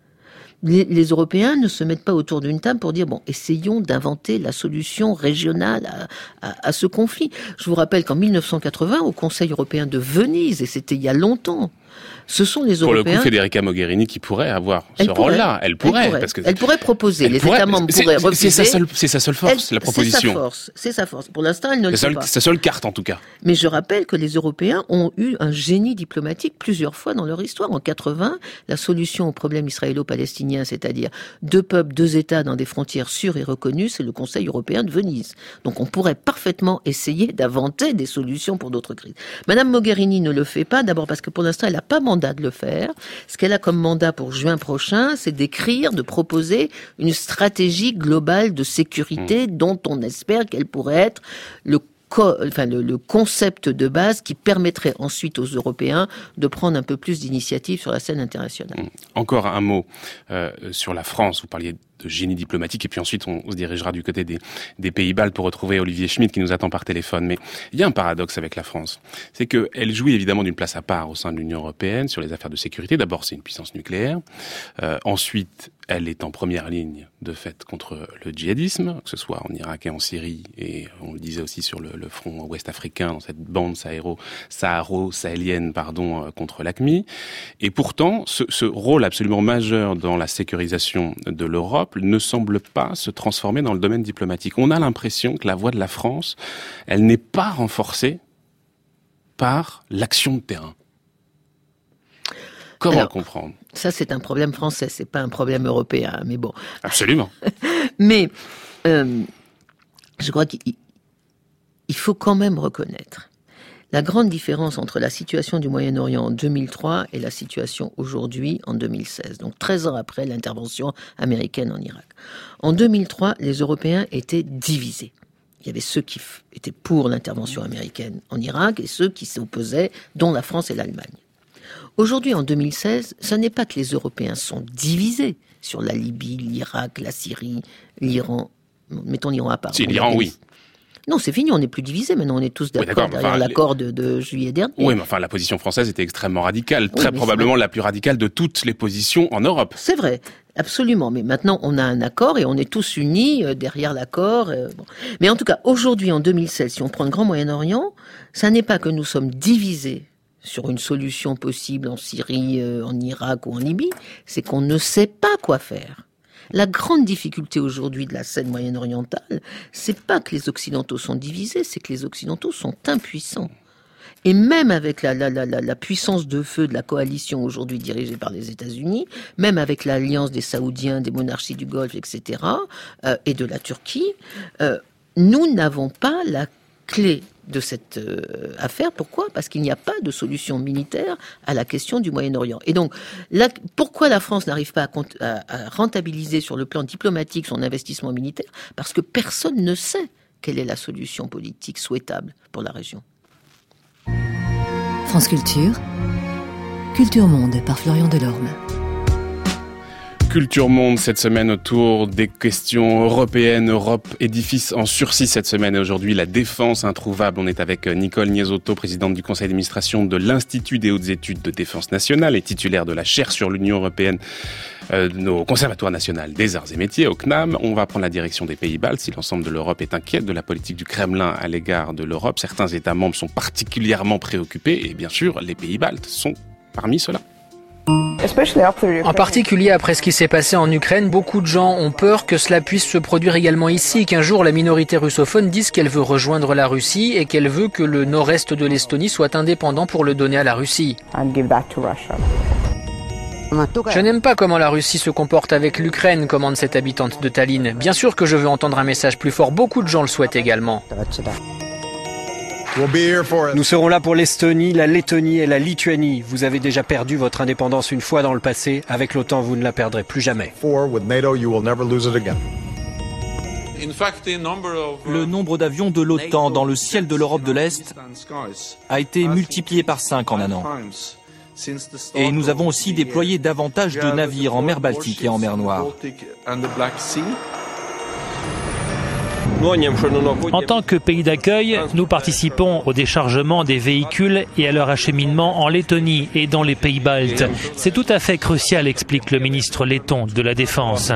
Speaker 1: Les, les Européens ne se mettent pas autour d'une table pour dire, bon, essayons d'inventer la solution régionale à, à, à ce conflit. Je vous rappelle qu'en mille neuf cent quatre-vingts, au Conseil européen de Venise, et c'était il y a longtemps, ce sont les Européens...
Speaker 8: Pour le coup, Federica Mogherini qui pourrait avoir ce rôle-là. Elle pourrait.
Speaker 1: Elle pourrait,
Speaker 8: parce que
Speaker 1: elle pourrait proposer.
Speaker 8: Elle
Speaker 1: les
Speaker 8: pourrait,
Speaker 1: États membres pourraient refuser.
Speaker 8: C'est sa seule, c'est sa seule force,
Speaker 1: elle,
Speaker 8: la proposition.
Speaker 1: C'est sa force. C'est sa force. Pour l'instant, elle ne le fait pas.
Speaker 8: C'est sa seule carte, en tout cas.
Speaker 1: Mais je rappelle que les Européens ont eu un génie diplomatique plusieurs fois dans leur histoire. En quatre-vingts, la solution au problème israélo-palestinien, c'est-à-dire deux peuples, deux États dans des frontières sûres et reconnues, c'est le Conseil européen de Venise. Donc on pourrait parfaitement essayer d'inventer des solutions pour d'autres crises. Madame Mogherini ne le fait pas, d'abord parce que pour l'instant, elle n'a pas mandat de le faire. Ce qu'elle a comme mandat pour juin prochain, c'est d'écrire, de proposer une stratégie globale de sécurité mmh. dont on espère qu'elle pourrait être le Co- enfin, le, le concept de base qui permettrait ensuite aux Européens de prendre un peu plus d'initiative sur la scène internationale.
Speaker 8: Encore un mot euh, sur la France. Vous parliez de génie diplomatique et puis ensuite on, on se dirigera du côté des, des Pays-Bas pour retrouver Olivier Schmitt qui nous attend par téléphone. Mais il y a un paradoxe avec la France. C'est qu'elle jouit évidemment d'une place à part au sein de l'Union européenne sur les affaires de sécurité. D'abord, c'est une puissance nucléaire. Euh, ensuite, elle est en première ligne de fait contre le djihadisme, que ce soit en Irak et en Syrie, et on le disait aussi sur le, le front ouest-africain, dans cette bande saharo, saharo-sahélienne pardon, euh, contre l'A Q M I. Et pourtant, ce, ce rôle absolument majeur dans la sécurisation de l'Europe ne semble pas se transformer dans le domaine diplomatique. On a l'impression que la voix de la France, elle n'est pas renforcée par l'action de terrain. Comment
Speaker 1: Alors,
Speaker 8: comprendre?
Speaker 1: Ça, c'est un problème français, c'est pas un problème européen, mais bon.
Speaker 8: Absolument.
Speaker 1: mais euh, je crois qu'il il faut quand même reconnaître la grande différence entre la situation du Moyen-Orient en deux mille trois et la situation aujourd'hui en deux mille seize, donc treize ans après l'intervention américaine en Irak. En deux mille trois, les Européens étaient divisés. Il y avait ceux qui f- étaient pour l'intervention américaine en Irak et ceux qui s'opposaient, dont la France et l'Allemagne. Aujourd'hui, en deux mille seize, ce n'est pas que les Européens sont divisés sur la Libye, l'Irak, la Syrie, l'Iran. Mettons l'Iran à part.
Speaker 8: Si, l'Iran, oui.
Speaker 1: Non, c'est fini, on n'est plus divisés. Maintenant, on est tous d'accord, oui, d'accord derrière enfin, l'accord de, de juillet dernier.
Speaker 8: Oui, mais enfin, la position française était extrêmement radicale. Oui, très probablement la plus radicale de toutes les positions en Europe.
Speaker 1: C'est vrai. Absolument, mais maintenant on a un accord et on est tous unis euh, derrière l'accord. Euh, bon. Mais en tout cas, aujourd'hui, en deux mille seize, si on prend le Grand Moyen-Orient, ça n'est pas que nous sommes divisés sur une solution possible en Syrie, euh, en Irak ou en Libye, c'est qu'on ne sait pas quoi faire. La grande difficulté aujourd'hui de la scène moyen-orientale, c'est pas que les Occidentaux sont divisés, c'est que les Occidentaux sont impuissants. Et même avec la, la, la, la puissance de feu de la coalition aujourd'hui dirigée par les États-Unis, même avec l'alliance des Saoudiens, des monarchies du Golfe, et cetera, euh, et de la Turquie, euh, nous n'avons pas la clé de cette euh, affaire. Pourquoi ? Parce qu'il n'y a pas de solution militaire à la question du Moyen-Orient. Et donc, la, pourquoi la France n'arrive pas à, à, à rentabiliser sur le plan diplomatique son investissement militaire ? Parce que personne ne sait quelle est la solution politique souhaitable pour la région.
Speaker 13: France Culture, Culture Monde par Florian Delorme.
Speaker 8: Culture Monde cette semaine autour des questions européennes, Europe, édifice en sursis cette semaine et aujourd'hui la défense introuvable. On est avec Nicole Niesotto, présidente du conseil d'administration de l'Institut des hautes études de défense nationale et titulaire de la chaire sur l'Union européenne euh, au Conservatoire national des arts et métiers, au C N A M. On va prendre la direction des pays baltes. Si l'ensemble de l'Europe est inquiète de la politique du Kremlin à l'égard de l'Europe, certains États membres sont particulièrement préoccupés et bien sûr les pays baltes sont parmi ceux-là.
Speaker 14: En particulier après ce qui s'est passé en Ukraine, beaucoup de gens ont peur que cela puisse se produire également ici, qu'un jour la minorité russophone dise qu'elle veut rejoindre la Russie et qu'elle veut que le nord-est de l'Estonie soit indépendant pour le donner à la Russie. Je n'aime pas comment la Russie se comporte avec l'Ukraine, commande cette habitante de Tallinn. Bien sûr que je veux entendre un message plus fort, beaucoup de gens le souhaitent également.
Speaker 15: Nous serons là pour l'Estonie, la Lettonie et la Lituanie. Vous avez déjà perdu votre indépendance une fois dans le passé. Avec l'OTAN, vous ne la perdrez plus jamais.
Speaker 16: Le nombre d'avions de l'OTAN dans le ciel de l'Europe de l'Est a été multiplié par cinq en un an. Et nous avons aussi déployé davantage de navires en mer Baltique et en mer Noire.
Speaker 17: En tant que pays d'accueil, nous participons au déchargement des véhicules et à leur acheminement en Lettonie et dans les pays baltes. C'est tout à fait crucial, explique le ministre letton de la Défense.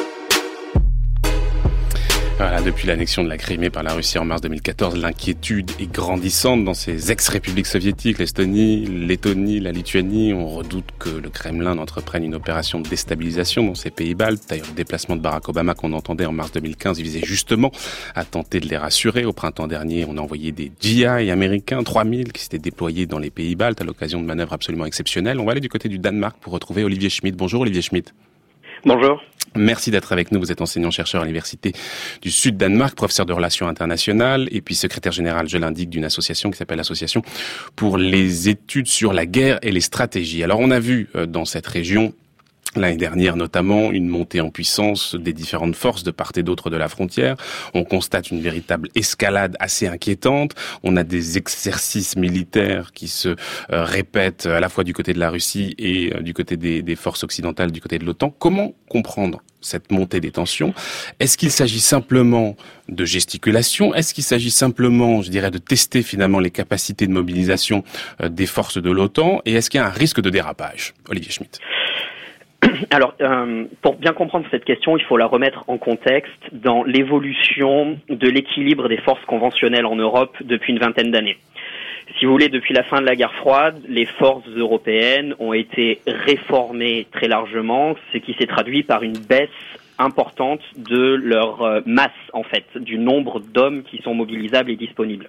Speaker 8: Voilà, depuis l'annexion de la Crimée par la Russie en mars deux mille quatorze, l'inquiétude est grandissante dans ces ex-républiques soviétiques, l'Estonie, la Lettonie, la Lituanie. On redoute que le Kremlin entreprenne une opération de déstabilisation dans ces pays baltes. D'ailleurs, le déplacement de Barack Obama qu'on entendait en mars deux mille quinze visait justement à tenter de les rassurer. Au printemps dernier, on a envoyé des G I américains, trois mille, qui s'étaient déployés dans les pays baltes à l'occasion de manœuvres absolument exceptionnelles. On va aller du côté du Danemark pour retrouver Olivier Schmidt. Bonjour Olivier Schmidt.
Speaker 18: Bonjour.
Speaker 8: Merci d'être avec nous. Vous êtes enseignant-chercheur à l'Université du Sud-Danemark, professeur de relations internationales et puis secrétaire général, je l'indique, d'une association qui s'appelle l'Association pour les études sur la guerre et les stratégies. Alors on a vu euh, dans cette région l'année dernière notamment une montée en puissance des différentes forces de part et d'autre de la frontière. On constate une véritable escalade assez inquiétante. On a des exercices militaires qui se euh, répètent à la fois du côté de la Russie et euh, du côté des, des forces occidentales, du côté de l'OTAN. Comment comprendre cette montée des tensions? Est-ce qu'il s'agit simplement de gesticulation? Est-ce qu'il s'agit simplement, je dirais, de tester finalement les capacités de mobilisation euh, des forces de l'OTAN? Et est-ce qu'il y a un risque de dérapage? Olivier Schmidt.
Speaker 18: Alors, euh, pour bien comprendre cette question, il faut la remettre en contexte dans l'évolution de l'équilibre des forces conventionnelles en Europe depuis une vingtaine d'années. Si vous voulez, depuis la fin de la guerre froide, les forces européennes ont été réformées très largement, ce qui s'est traduit par une baisse importante de leur masse, en fait, du nombre d'hommes qui sont mobilisables et disponibles.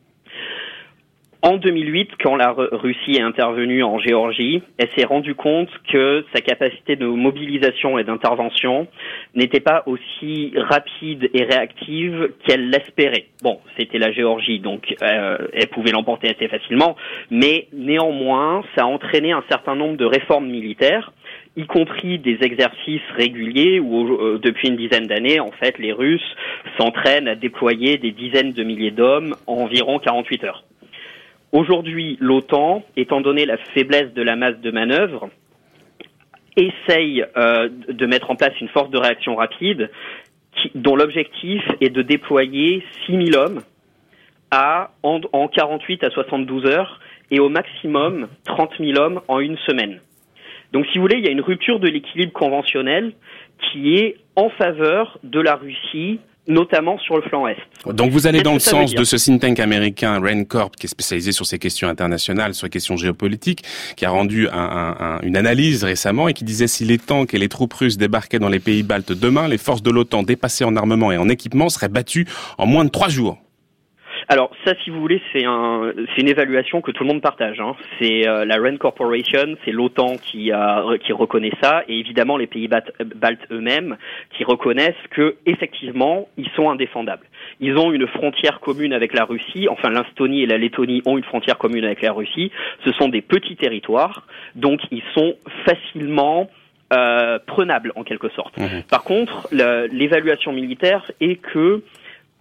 Speaker 18: En deux mille huit, quand la Russie est intervenue en Géorgie, elle s'est rendue compte que sa capacité de mobilisation et d'intervention n'était pas aussi rapide et réactive qu'elle l'espérait. Bon, c'était la Géorgie, donc euh, elle pouvait l'emporter assez facilement, mais néanmoins, ça a entraîné un certain nombre de réformes militaires, y compris des exercices réguliers où, euh, depuis une dizaine d'années, en fait, les Russes s'entraînent à déployer des dizaines de milliers d'hommes en environ quarante-huit heures. Aujourd'hui, l'OTAN, étant donné la faiblesse de la masse de manœuvre, essaye euh, de mettre en place une force de réaction rapide qui, dont l'objectif est de déployer six mille hommes à, en, en quarante-huit à soixante-douze heures et au maximum trente mille hommes en une semaine. Donc, si vous voulez, il y a une rupture de l'équilibre conventionnel qui est en faveur de la Russie, notamment sur le flanc Est.
Speaker 8: Donc vous allez dans le sens de ce think tank américain RAND Corp qui est spécialisé sur ces questions internationales, sur les questions géopolitiques, qui a rendu un, un, un, une analyse récemment et qui disait si les tanks et les troupes russes débarquaient dans les pays baltes demain, les forces de l'OTAN dépassées en armement et en équipement seraient battues en moins de trois jours.
Speaker 18: Alors ça, si vous voulez, c'est un, c'est une évaluation que tout le monde partage. Hein. C'est euh, la RAND Corporation, c'est l'OTAN qui a, qui reconnaît ça, et évidemment les pays baltes eux-mêmes qui reconnaissent que effectivement ils sont indéfendables. Ils ont une frontière commune avec la Russie. Enfin, l'Estonie et la Lettonie ont une frontière commune avec la Russie. Ce sont des petits territoires, donc ils sont facilement euh, prenables en quelque sorte. Mmh. Par contre, la, l'évaluation militaire est que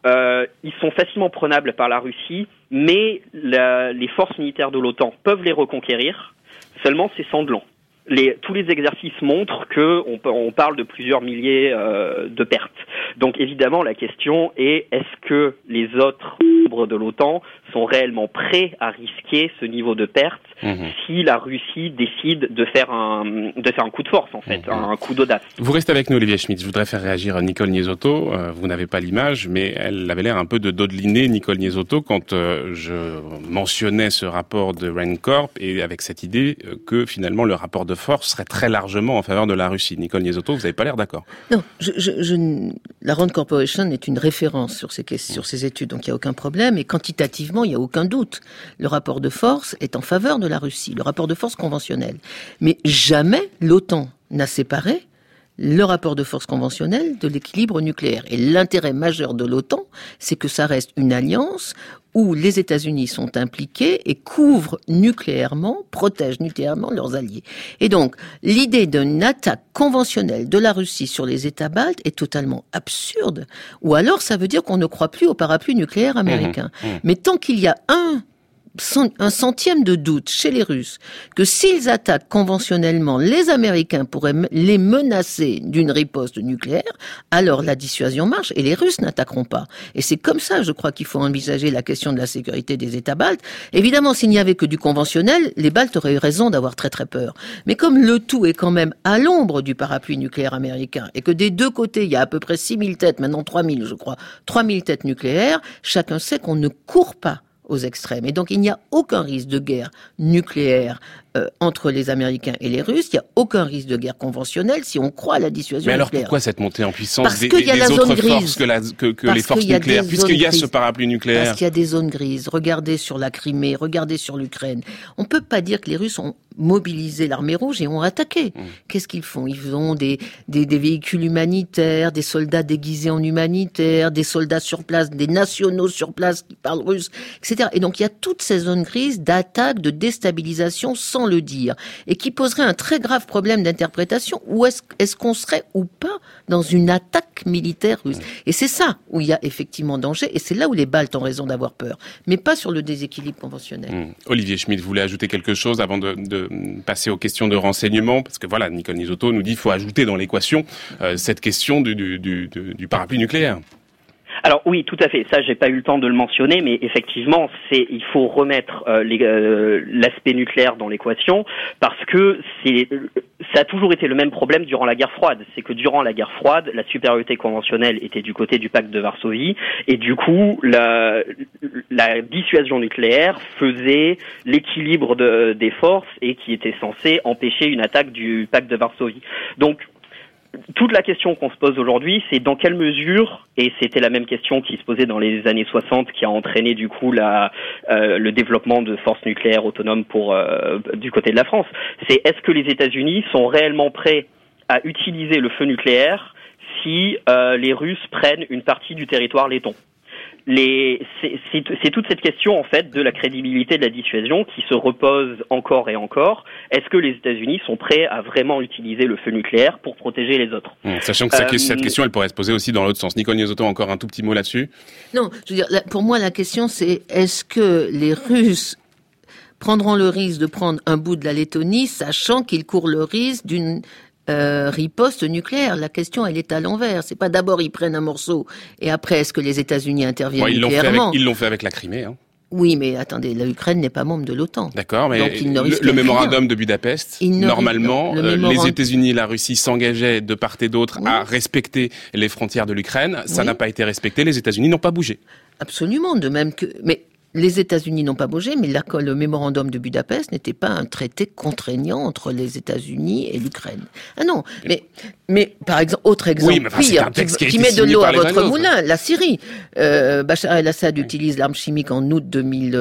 Speaker 18: euh, ils sont facilement prenables par la Russie, mais la, les forces militaires de l'OTAN peuvent les reconquérir, seulement c'est sanglant. Les, tous les exercices montrent que on, on parle de plusieurs milliers euh, de pertes. Donc évidemment, la question est, est-ce que les autres membres de l'OTAN sont réellement prêts à risquer ce niveau de perte mmh. si la Russie décide de faire un, de faire un coup de force, en fait, mmh. un coup d'audace.
Speaker 8: Vous restez avec nous, Olivier Schmitt. Je voudrais faire réagir Nicole Niesotto. Euh, vous n'avez pas l'image, mais elle avait l'air un peu de dodeliner, Nicole Niesotto, quand euh, je mentionnais ce rapport de RAND et avec cette idée euh, que finalement le rapport de force serait très largement en faveur de la Russie. Nicole Niesotto, vous n'avez pas l'air d'accord.
Speaker 1: Non, je, je, je, la RAND Corporation est une référence sur ces, sur ces études, donc il n'y a aucun problème. Et quantitativement, il n'y a aucun doute. Le rapport de force est en faveur de la Russie, le rapport de force conventionnel. Mais jamais l'OTAN n'a séparé le rapport de force conventionnel de l'équilibre nucléaire. Et l'intérêt majeur de l'OTAN, c'est que ça reste une alliance où les États-Unis sont impliqués et couvrent nucléairement, protègent nucléairement leurs alliés. Et donc, l'idée d'une attaque conventionnelle de la Russie sur les États baltes est totalement absurde. Ou alors, ça veut dire qu'on ne croit plus au parapluie nucléaire américain. Mmh, mmh. Mais tant qu'il y a un un centième de doute chez les Russes que s'ils attaquent conventionnellement, les Américains pourraient les menacer d'une riposte nucléaire, alors la dissuasion marche et les Russes n'attaqueront pas. Et c'est comme ça, je crois, qu'il faut envisager la question de la sécurité des États baltes. Évidemment, s'il n'y avait que du conventionnel, les Baltes auraient eu raison d'avoir très très peur. Mais comme le tout est quand même à l'ombre du parapluie nucléaire américain et que des deux côtés, il y a à peu près six mille têtes, maintenant trois mille, je crois, trois mille têtes nucléaires, chacun sait qu'on ne court pas aux extrêmes. Et donc, il n'y a aucun risque de guerre nucléaire euh, entre les Américains et les Russes. Il n'y a aucun risque de guerre conventionnelle si on croit à la dissuasion
Speaker 8: nucléaire. Mais alors,
Speaker 1: nucléaire.
Speaker 8: Pourquoi cette montée en puissance
Speaker 1: Parce
Speaker 8: des,
Speaker 1: qu'il y a
Speaker 8: des
Speaker 1: la
Speaker 8: autres
Speaker 1: zone grise.
Speaker 8: forces que, la, que, que les forces nucléaires, puisqu'il y a ce parapluie nucléaire?
Speaker 1: Parce qu'il y a des zones grises. Regardez sur la Crimée, regardez sur l'Ukraine. On ne peut pas dire que les Russes ont mobilisé l'armée rouge et ont attaqué. Mmh. Qu'est-ce qu'ils font? Ils ont des, des, des véhicules humanitaires, des soldats déguisés en humanitaires, des soldats sur place, des nationaux sur place qui parlent russe, et cetera. Et donc, il y a toutes ces zones grises d'attaque, de déstabilisation sans le dire, et qui poserait un très grave problème d'interprétation. Où est-ce, est-ce qu'on serait ou pas dans une attaque militaire russe? Et c'est ça où il y a effectivement danger, et c'est là où les Baltes ont raison d'avoir peur, mais pas sur le déséquilibre conventionnel.
Speaker 8: Mmh. Olivier Schmitt, vous voulez ajouter quelque chose avant de, de passer aux questions de renseignement? Parce que voilà, Nicole Niesotto nous dit qu'il faut ajouter dans l'équation euh, cette question du, du, du, du parapluie nucléaire.
Speaker 18: Alors oui, tout à fait. Ça, j'ai pas eu le temps de le mentionner, mais effectivement, c'est il faut remettre euh, les, euh, l'aspect nucléaire dans l'équation parce que c'est ça a toujours été le même problème durant la guerre froide. C'est que durant la guerre froide, la supériorité conventionnelle était du côté du pacte de Varsovie et du coup, la, la dissuasion nucléaire faisait l'équilibre de, des forces et qui était censé empêcher une attaque du pacte de Varsovie. Donc toute la question qu'on se pose aujourd'hui, c'est dans quelle mesure, et c'était la même question qui se posait dans les années soixante, qui a entraîné du coup la, euh, le développement de forces nucléaires autonomes pour euh, du côté de la France, c'est est-ce que les États-Unis sont réellement prêts à utiliser le feu nucléaire si euh, les Russes prennent une partie du territoire letton? Les, c'est, c'est, c'est toute cette question en fait de la crédibilité de la dissuasion qui se repose encore et encore. Est-ce que les États-Unis sont prêts à vraiment utiliser le feu nucléaire pour protéger les autres?
Speaker 8: Mmh, sachant que euh, cette question, elle pourrait se poser aussi dans l'autre sens. Nicole Niesotto, encore un tout petit mot là-dessus?
Speaker 1: Non, je veux dire, pour moi, la question c'est est-ce que les Russes prendront le risque de prendre un bout de la Lettonie, sachant qu'ils courent le risque d'une Euh, riposte nucléaire? La question, elle est à l'envers. C'est pas d'abord ils prennent un morceau et après est-ce que les États-Unis interviennent
Speaker 8: bon, ils
Speaker 1: nucléairement?
Speaker 8: l'ont fait avec, ils l'ont fait avec la Crimée. Hein.
Speaker 1: Oui, mais attendez, l'Ukraine n'est pas membre de l'OTAN.
Speaker 8: D'accord, mais
Speaker 1: donc, il ne
Speaker 8: le, le mémorandum de Budapest, normalement,
Speaker 1: le
Speaker 8: euh,
Speaker 1: mémorandum...
Speaker 8: les États-Unis et la Russie s'engageaient de part et d'autre oui. à respecter les frontières de l'Ukraine. Ça oui. n'a pas été respecté. Les États-Unis n'ont pas bougé.
Speaker 1: Absolument, de même que. Mais les États-Unis n'ont pas bougé, mais le mémorandum de Budapest n'était pas un traité contraignant entre les États-Unis et l'Ukraine. Ah non, mais, mais par exemple, autre exemple
Speaker 8: oui, mais enfin,
Speaker 1: pire,
Speaker 8: qui,
Speaker 1: qui, qui met de l'eau à votre moulin, la Syrie. Euh, Bachar el-Assad oui. utilise l'arme chimique en août deux mille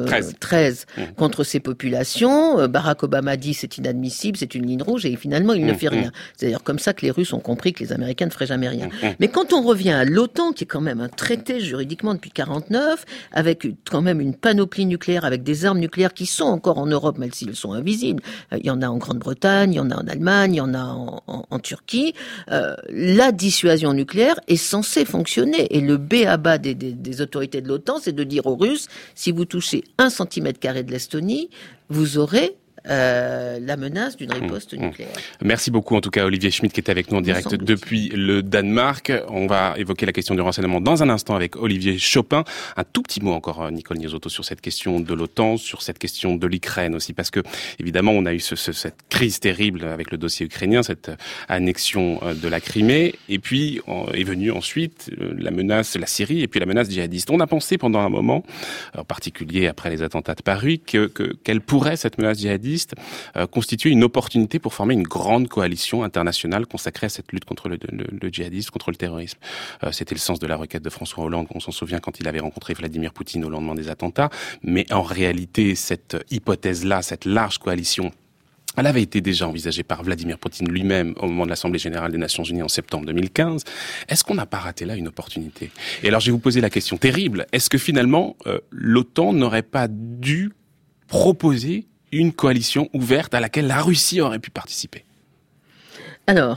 Speaker 1: treize mmh. contre ses populations. Barack Obama dit c'est inadmissible, c'est une ligne rouge, et finalement il mmh. ne fait rien. C'est d'ailleurs comme ça que les Russes ont compris que les Américains ne feraient jamais rien. Mmh. Mais quand on revient à l'OTAN, qui est quand même un traité juridiquement depuis quarante-neuf, avec quand même une panoplie nucléaire avec des armes nucléaires qui sont encore en Europe, même s'ils sont invisibles. Euh, il y en a en Grande-Bretagne, il y en a en Allemagne, il y en a en, en, en Turquie. Euh, la dissuasion nucléaire est censée fonctionner. Et le b a ba des, des, des autorités de l'OTAN, c'est de dire aux Russes, si vous touchez un centimètre carré de l'Estonie, vous aurez Euh, la menace d'une riposte mmh, nucléaire.
Speaker 8: Merci beaucoup en tout cas Olivier Schmitt qui est avec nous en direct depuis le Danemark. On va évoquer la question du renseignement dans un instant avec Olivier Chopin. Un tout petit mot encore Nicole Niezotto sur cette question de l'OTAN, sur cette question de l'Ukraine aussi, parce que évidemment on a eu ce, ce, cette crise terrible avec le dossier ukrainien, cette annexion de la Crimée, et puis est venue ensuite la menace, la Syrie, et puis la menace djihadiste. On a pensé pendant un moment, en particulier après les attentats de Paris, que, que quelle pourrait cette menace djihadiste Euh, constituer une opportunité pour former une grande coalition internationale consacrée à cette lutte contre le, le, le djihadisme, contre le terrorisme. Euh, c'était le sens de la requête de François Hollande, on s'en souvient quand il avait rencontré Vladimir Poutine au lendemain des attentats. Mais en réalité, cette hypothèse-là, cette large coalition, elle avait été déjà envisagée par Vladimir Poutine lui-même au moment de l'Assemblée générale des Nations Unies en septembre deux mille quinze. Est-ce qu'on n'a pas raté là une opportunité? Et alors je vais vous poser la question terrible. Est-ce que finalement, euh, l'OTAN n'aurait pas dû proposer une coalition ouverte à laquelle la Russie aurait pu participer?
Speaker 1: Alors,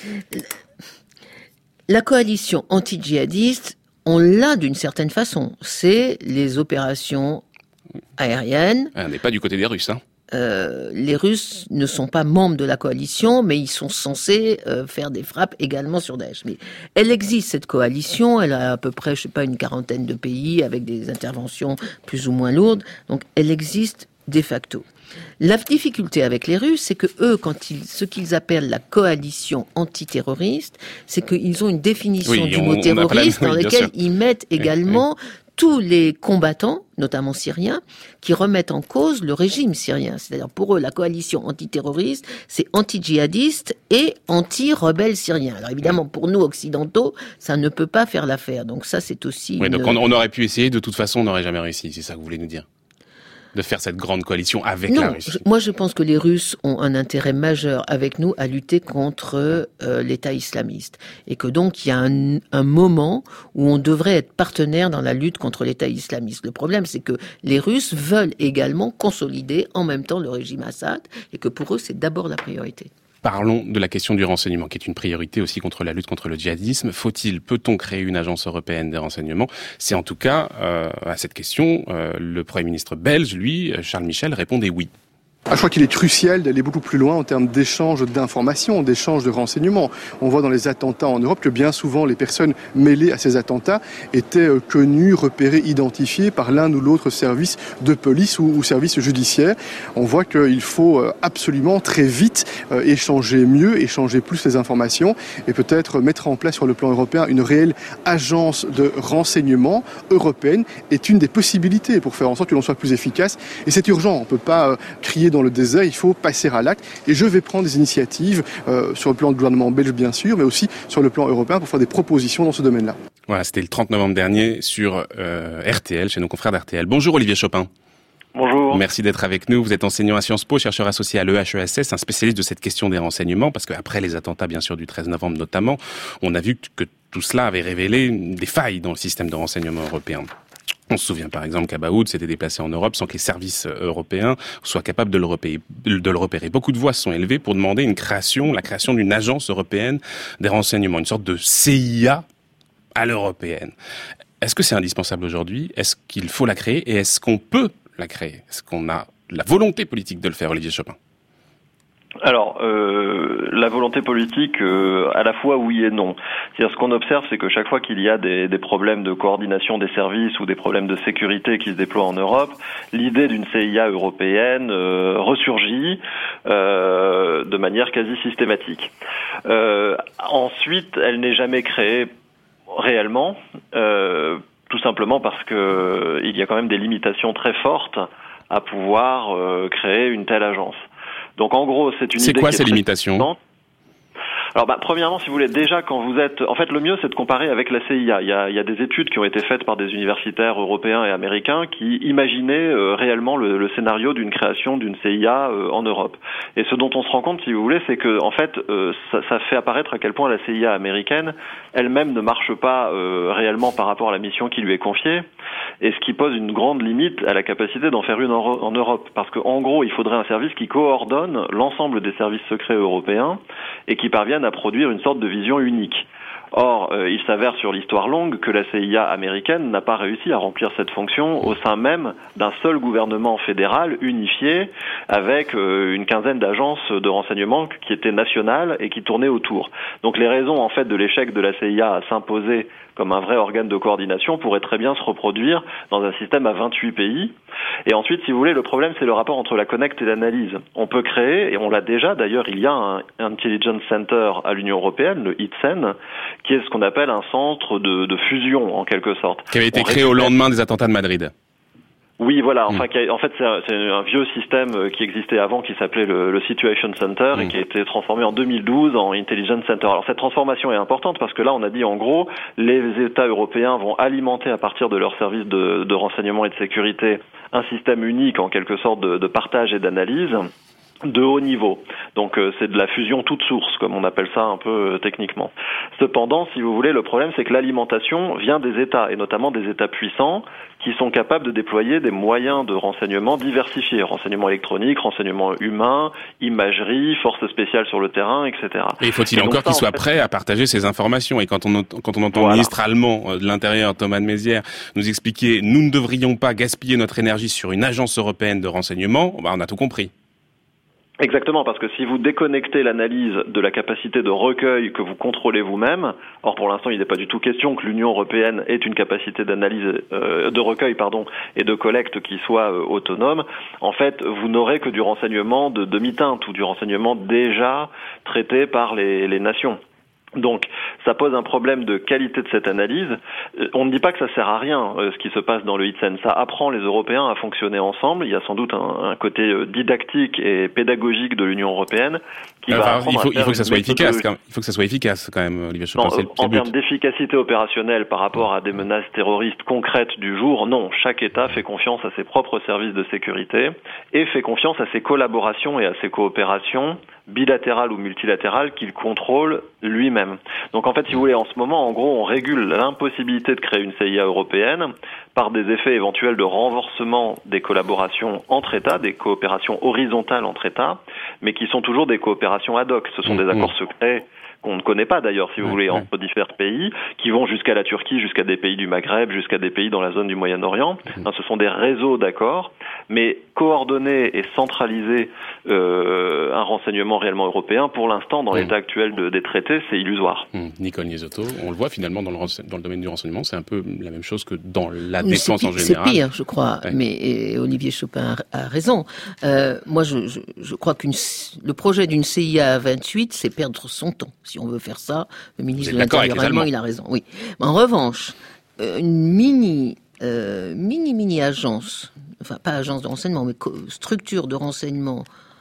Speaker 1: la coalition anti-djihadiste, on l'a d'une certaine façon. C'est les opérations aériennes.
Speaker 8: On n'est pas du côté des Russes, hein.
Speaker 1: Euh, les Russes ne sont pas membres de la coalition, mais ils sont censés euh, faire des frappes également sur Daesh. Mais elle existe, cette coalition, elle a à peu près, je sais pas, une quarantaine de pays avec des interventions plus ou moins lourdes. Donc, elle existe de facto. La difficulté avec les Russes, c'est que eux, quand ils, ce qu'ils appellent la coalition antiterroriste, c'est qu'ils ont une définition oui, du on, mot terroriste dans oui, laquelle ils mettent également oui, oui. tous les combattants, notamment syriens, qui remettent en cause le régime syrien. C'est-à-dire, pour eux, la coalition antiterroriste, c'est anti-djihadiste et anti-rebelles syriens. Alors évidemment, pour nous, occidentaux, ça ne peut pas faire l'affaire. Donc ça, c'est aussi...
Speaker 8: Oui,
Speaker 1: une...
Speaker 8: donc on, on aurait pu essayer, de toute façon, on n'aurait jamais réussi. C'est ça que vous voulez nous dire? De faire cette grande coalition avec
Speaker 1: non,
Speaker 8: la Russie.
Speaker 1: Moi, je pense que les Russes ont un intérêt majeur avec nous à lutter contre euh, l'État islamiste. Et que donc, il y a un, un moment où on devrait être partenaire dans la lutte contre l'État islamiste. Le problème, c'est que les Russes veulent également consolider en même temps le régime Assad et que pour eux, c'est d'abord la priorité.
Speaker 8: Parlons de la question du renseignement, qui est une priorité aussi contre la lutte contre le djihadisme. Faut-il, peut-on créer une agence européenne des renseignements? C'est en tout cas, euh, à cette question, euh, le Premier ministre belge, lui, Charles Michel, répondait oui.
Speaker 19: Ah, je crois qu'il est crucial d'aller beaucoup plus loin en termes d'échange d'informations, d'échange de renseignements. On voit dans les attentats en Europe que bien souvent les personnes mêlées à ces attentats étaient connues, repérées, identifiées par l'un ou l'autre service de police ou, ou service judiciaire. On voit qu'il faut absolument très vite euh, échanger mieux, échanger plus les informations et peut-être mettre en place sur le plan européen une réelle agence de renseignement européenne est une des possibilités pour faire en sorte que l'on soit plus efficace. Et c'est urgent, on ne peut pas euh, crier dans le désert, il faut passer à l'acte. Et je vais prendre des initiatives euh, sur le plan du gouvernement belge, bien sûr, mais aussi sur le plan européen pour faire des propositions dans ce domaine-là.
Speaker 8: Voilà, c'était le trente novembre dernier sur euh, R T L, chez nos confrères d'R T L. Bonjour Olivier Chopin.
Speaker 18: Bonjour.
Speaker 8: Merci d'être avec nous. Vous êtes enseignant à Sciences Po, chercheur associé à l'E H E S S, un spécialiste de cette question des renseignements, parce qu'après les attentats, bien sûr, du treize novembre notamment, on a vu que tout cela avait révélé des failles dans le système de renseignement européen. On se souvient par exemple qu'Abaoud s'était déplacé en Europe sans que les services européens soient capables de le repérer. De le repérer. Beaucoup de voix se sont élevées pour demander une création, la création d'une agence européenne des renseignements, une sorte de C I A à l'européenne. Est-ce que c'est indispensable aujourd'hui? Est-ce qu'il faut la créer? Et est-ce qu'on peut la créer? Est-ce qu'on a la volonté politique de le faire, Olivier Chopin?
Speaker 20: Alors, euh, la volonté politique, euh, à la fois oui et non. C'est-à-dire, ce qu'on observe, c'est que chaque fois qu'il y a des, des problèmes de coordination des services ou des problèmes de sécurité qui se déploient en Europe, l'idée d'une C I A européenne euh, ressurgit euh, de manière quasi systématique. Euh, ensuite, elle n'est jamais créée réellement, euh, tout simplement parce que euh, il y a quand même des limitations très fortes à pouvoir euh, créer une telle agence. Donc en gros, c'est une
Speaker 8: c'est
Speaker 20: idée
Speaker 8: quoi
Speaker 20: qui
Speaker 8: ces
Speaker 20: est
Speaker 8: limitations?
Speaker 20: Alors bah, premièrement, si vous voulez, déjà quand vous êtes... En fait, le mieux, c'est de comparer avec la C I A. Il y a, il y a des études qui ont été faites par des universitaires européens et américains qui imaginaient euh, réellement le, le scénario d'une création d'une C I A euh, en Europe. Et ce dont on se rend compte, si vous voulez, c'est que en fait, euh, ça, ça fait apparaître à quel point la C I A américaine elle-même ne marche pas euh, réellement par rapport à la mission qui lui est confiée. et ce qui pose une grande limite à la capacité d'en faire une en, en Europe. Parce qu'en gros, il faudrait un service qui coordonne l'ensemble des services secrets européens et qui parvienne à produire une sorte de vision unique. Or, euh, il s'avère sur l'histoire longue que la C I A américaine n'a pas réussi à remplir cette fonction au sein même d'un seul gouvernement fédéral unifié avec euh, une quinzaine d'agences de renseignement qui étaient nationales et qui tournaient autour. Donc les raisons en fait de l'échec de la C I A à s'imposer comme un vrai organe de coordination pourraient très bien se reproduire dans un système à vingt-huit pays. Et ensuite, si vous voulez, le problème, c'est le rapport entre la collecte et l'analyse. On peut créer, et on l'a déjà, d'ailleurs, il y a un Intelligence Center à l'Union européenne, le I T S E N, qui est ce qu'on appelle un centre de, de fusion, en quelque sorte.
Speaker 8: Qui avait été
Speaker 20: on
Speaker 8: créé récupère... au lendemain des attentats de Madrid.
Speaker 20: Oui, voilà. Enfin, mmh. en fait, c'est un, c'est un vieux système qui existait avant, qui s'appelait le, le Situation Center, mmh. et qui a été transformé en deux mille douze en Intelligence Center. Alors, cette transformation est importante parce que là, on a dit, en gros, les États européens vont alimenter à partir de leurs services de, de renseignement et de sécurité un système unique, en quelque sorte, de, de partage et d'analyse de haut niveau. Donc euh, c'est de la fusion toute source, comme on appelle ça un peu euh, techniquement. Cependant, si vous voulez, le problème, c'est que l'alimentation vient des États, et notamment des États puissants, qui sont capables de déployer des moyens de renseignement diversifiés, renseignement électronique, renseignement humain, imagerie, forces spéciales sur le terrain, et cetera.
Speaker 8: Et faut-il et encore qu'ils soient en fait... prêts à partager ces informations? Et quand on, quand on entend voilà. le ministre allemand de l'Intérieur, Thomas de Maizière, nous expliquer « nous ne devrions pas gaspiller notre énergie sur une agence européenne de renseignement », bah, on a tout compris.
Speaker 20: Exactement, parce que si vous déconnectez l'analyse de la capacité de recueil que vous contrôlez vous-même, or pour l'instant il n'est pas du tout question que l'Union européenne ait une capacité d'analyse, euh, de recueil pardon, et de collecte qui soit euh, autonome, en fait vous n'aurez que du renseignement de demi-teinte ou du renseignement déjà traité par les, les nations. Donc, ça pose un problème de qualité de cette analyse. On ne dit pas que ça sert à rien, euh, ce qui se passe dans le I T S E N. Ça apprend les Européens à fonctionner ensemble. Il y a sans doute un, un côté didactique et pédagogique de l'Union européenne qui
Speaker 8: enfin,
Speaker 20: va apprendre
Speaker 8: il faut,
Speaker 20: à faire
Speaker 8: il faut que ça soit efficace. Quand même. Il faut que ça soit efficace, quand même, Olivier Chopin.
Speaker 20: Non,
Speaker 8: c'est, c'est
Speaker 20: en
Speaker 8: le but.
Speaker 20: termes d'efficacité opérationnelle par rapport à des menaces terroristes concrètes du jour, non. Chaque État fait confiance à ses propres services de sécurité et fait confiance à ses collaborations et à ses coopérations bilatérales ou multilatérales qu'il contrôle lui-même. Donc en fait, si vous voulez, en ce moment, en gros, on régule l'impossibilité de créer une C I A européenne par des effets éventuels de renforcement des collaborations entre États, des coopérations horizontales entre États, mais qui sont toujours des coopérations ad hoc. Ce sont mmh, des accords mmh. secrets qu'on ne connaît pas d'ailleurs, si vous mmh, voulez, mmh. entre différents pays, qui vont jusqu'à la Turquie, jusqu'à des pays du Maghreb, jusqu'à des pays dans la zone du Moyen-Orient. Mmh. Enfin, ce sont des réseaux d'accords, mais coordonner et centraliser euh, un renseignement réellement européen, pour l'instant, dans mmh. l'état actuel de, des traités, c'est illusoire.
Speaker 8: Mmh. Nicole Niesotto, on le voit finalement dans le, dans le domaine du renseignement, c'est un peu la même chose que dans la mais défense en général.
Speaker 1: C'est pire, je crois, ouais. mais et Olivier Chopin a, a raison. Euh, moi, je, je, je crois que le projet d'une C I A à vingt-huit, c'est perdre son temps. Si on veut faire ça, le ministre de l'Intérieur allemand, il a raison. Oui. En revanche, une mini, euh, mini, mini agence, enfin pas agence de renseignement, mais structure de renseignement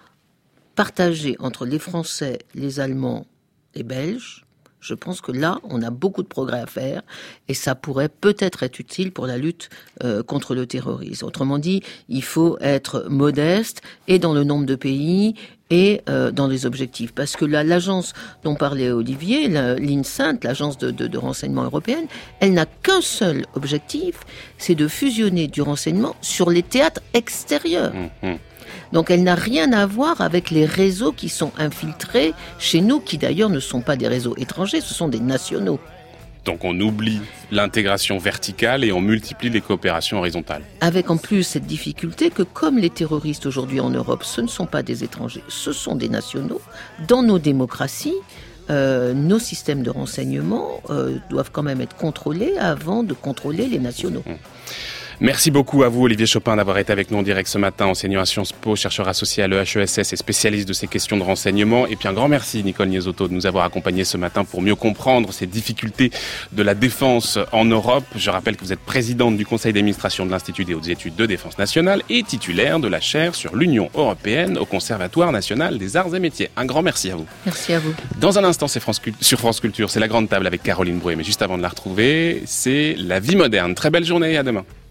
Speaker 1: partagée entre les Français, les Allemands, les Belges. Je pense que là, on a beaucoup de progrès à faire et ça pourrait peut-être être utile pour la lutte euh, contre le terrorisme. Autrement dit, il faut être modeste et dans le nombre de pays et euh, dans les objectifs. Parce que là, l'agence dont parlait Olivier, l'I N S A N T, l'agence de, de, de renseignement européenne, elle n'a qu'un seul objectif, c'est de fusionner du renseignement sur les théâtres extérieurs. Mmh, mmh. Donc elle n'a rien à voir avec les réseaux qui sont infiltrés chez nous, qui d'ailleurs ne sont pas des réseaux étrangers, ce sont des nationaux.
Speaker 8: Donc on oublie l'intégration verticale et on multiplie les coopérations horizontales.
Speaker 1: Avec en plus cette difficulté que comme les terroristes aujourd'hui en Europe, ce ne sont pas des étrangers, ce sont des nationaux, dans nos démocraties, euh, nos systèmes de renseignement euh, doivent quand même être contrôlés avant de contrôler les nationaux. Mmh.
Speaker 8: Merci beaucoup à vous, Olivier Chopin, d'avoir été avec nous en direct ce matin, enseignant à Sciences Po, chercheur associé à l'E H E S S et spécialiste de ces questions de renseignement. Et puis un grand merci, Nicole Niesotto, de nous avoir accompagnés ce matin pour mieux comprendre ces difficultés de la défense en Europe. Je rappelle que vous êtes présidente du conseil d'administration de l'Institut des hautes études de défense nationale et titulaire de la chaire sur l'Union européenne au Conservatoire national des arts et métiers. Un grand merci à vous.
Speaker 1: Merci à vous.
Speaker 8: Dans un instant, c'est France, sur France Culture, c'est la grande table avec Caroline Brouet. Mais juste avant de la retrouver, c'est la vie moderne. Très belle journée et à demain.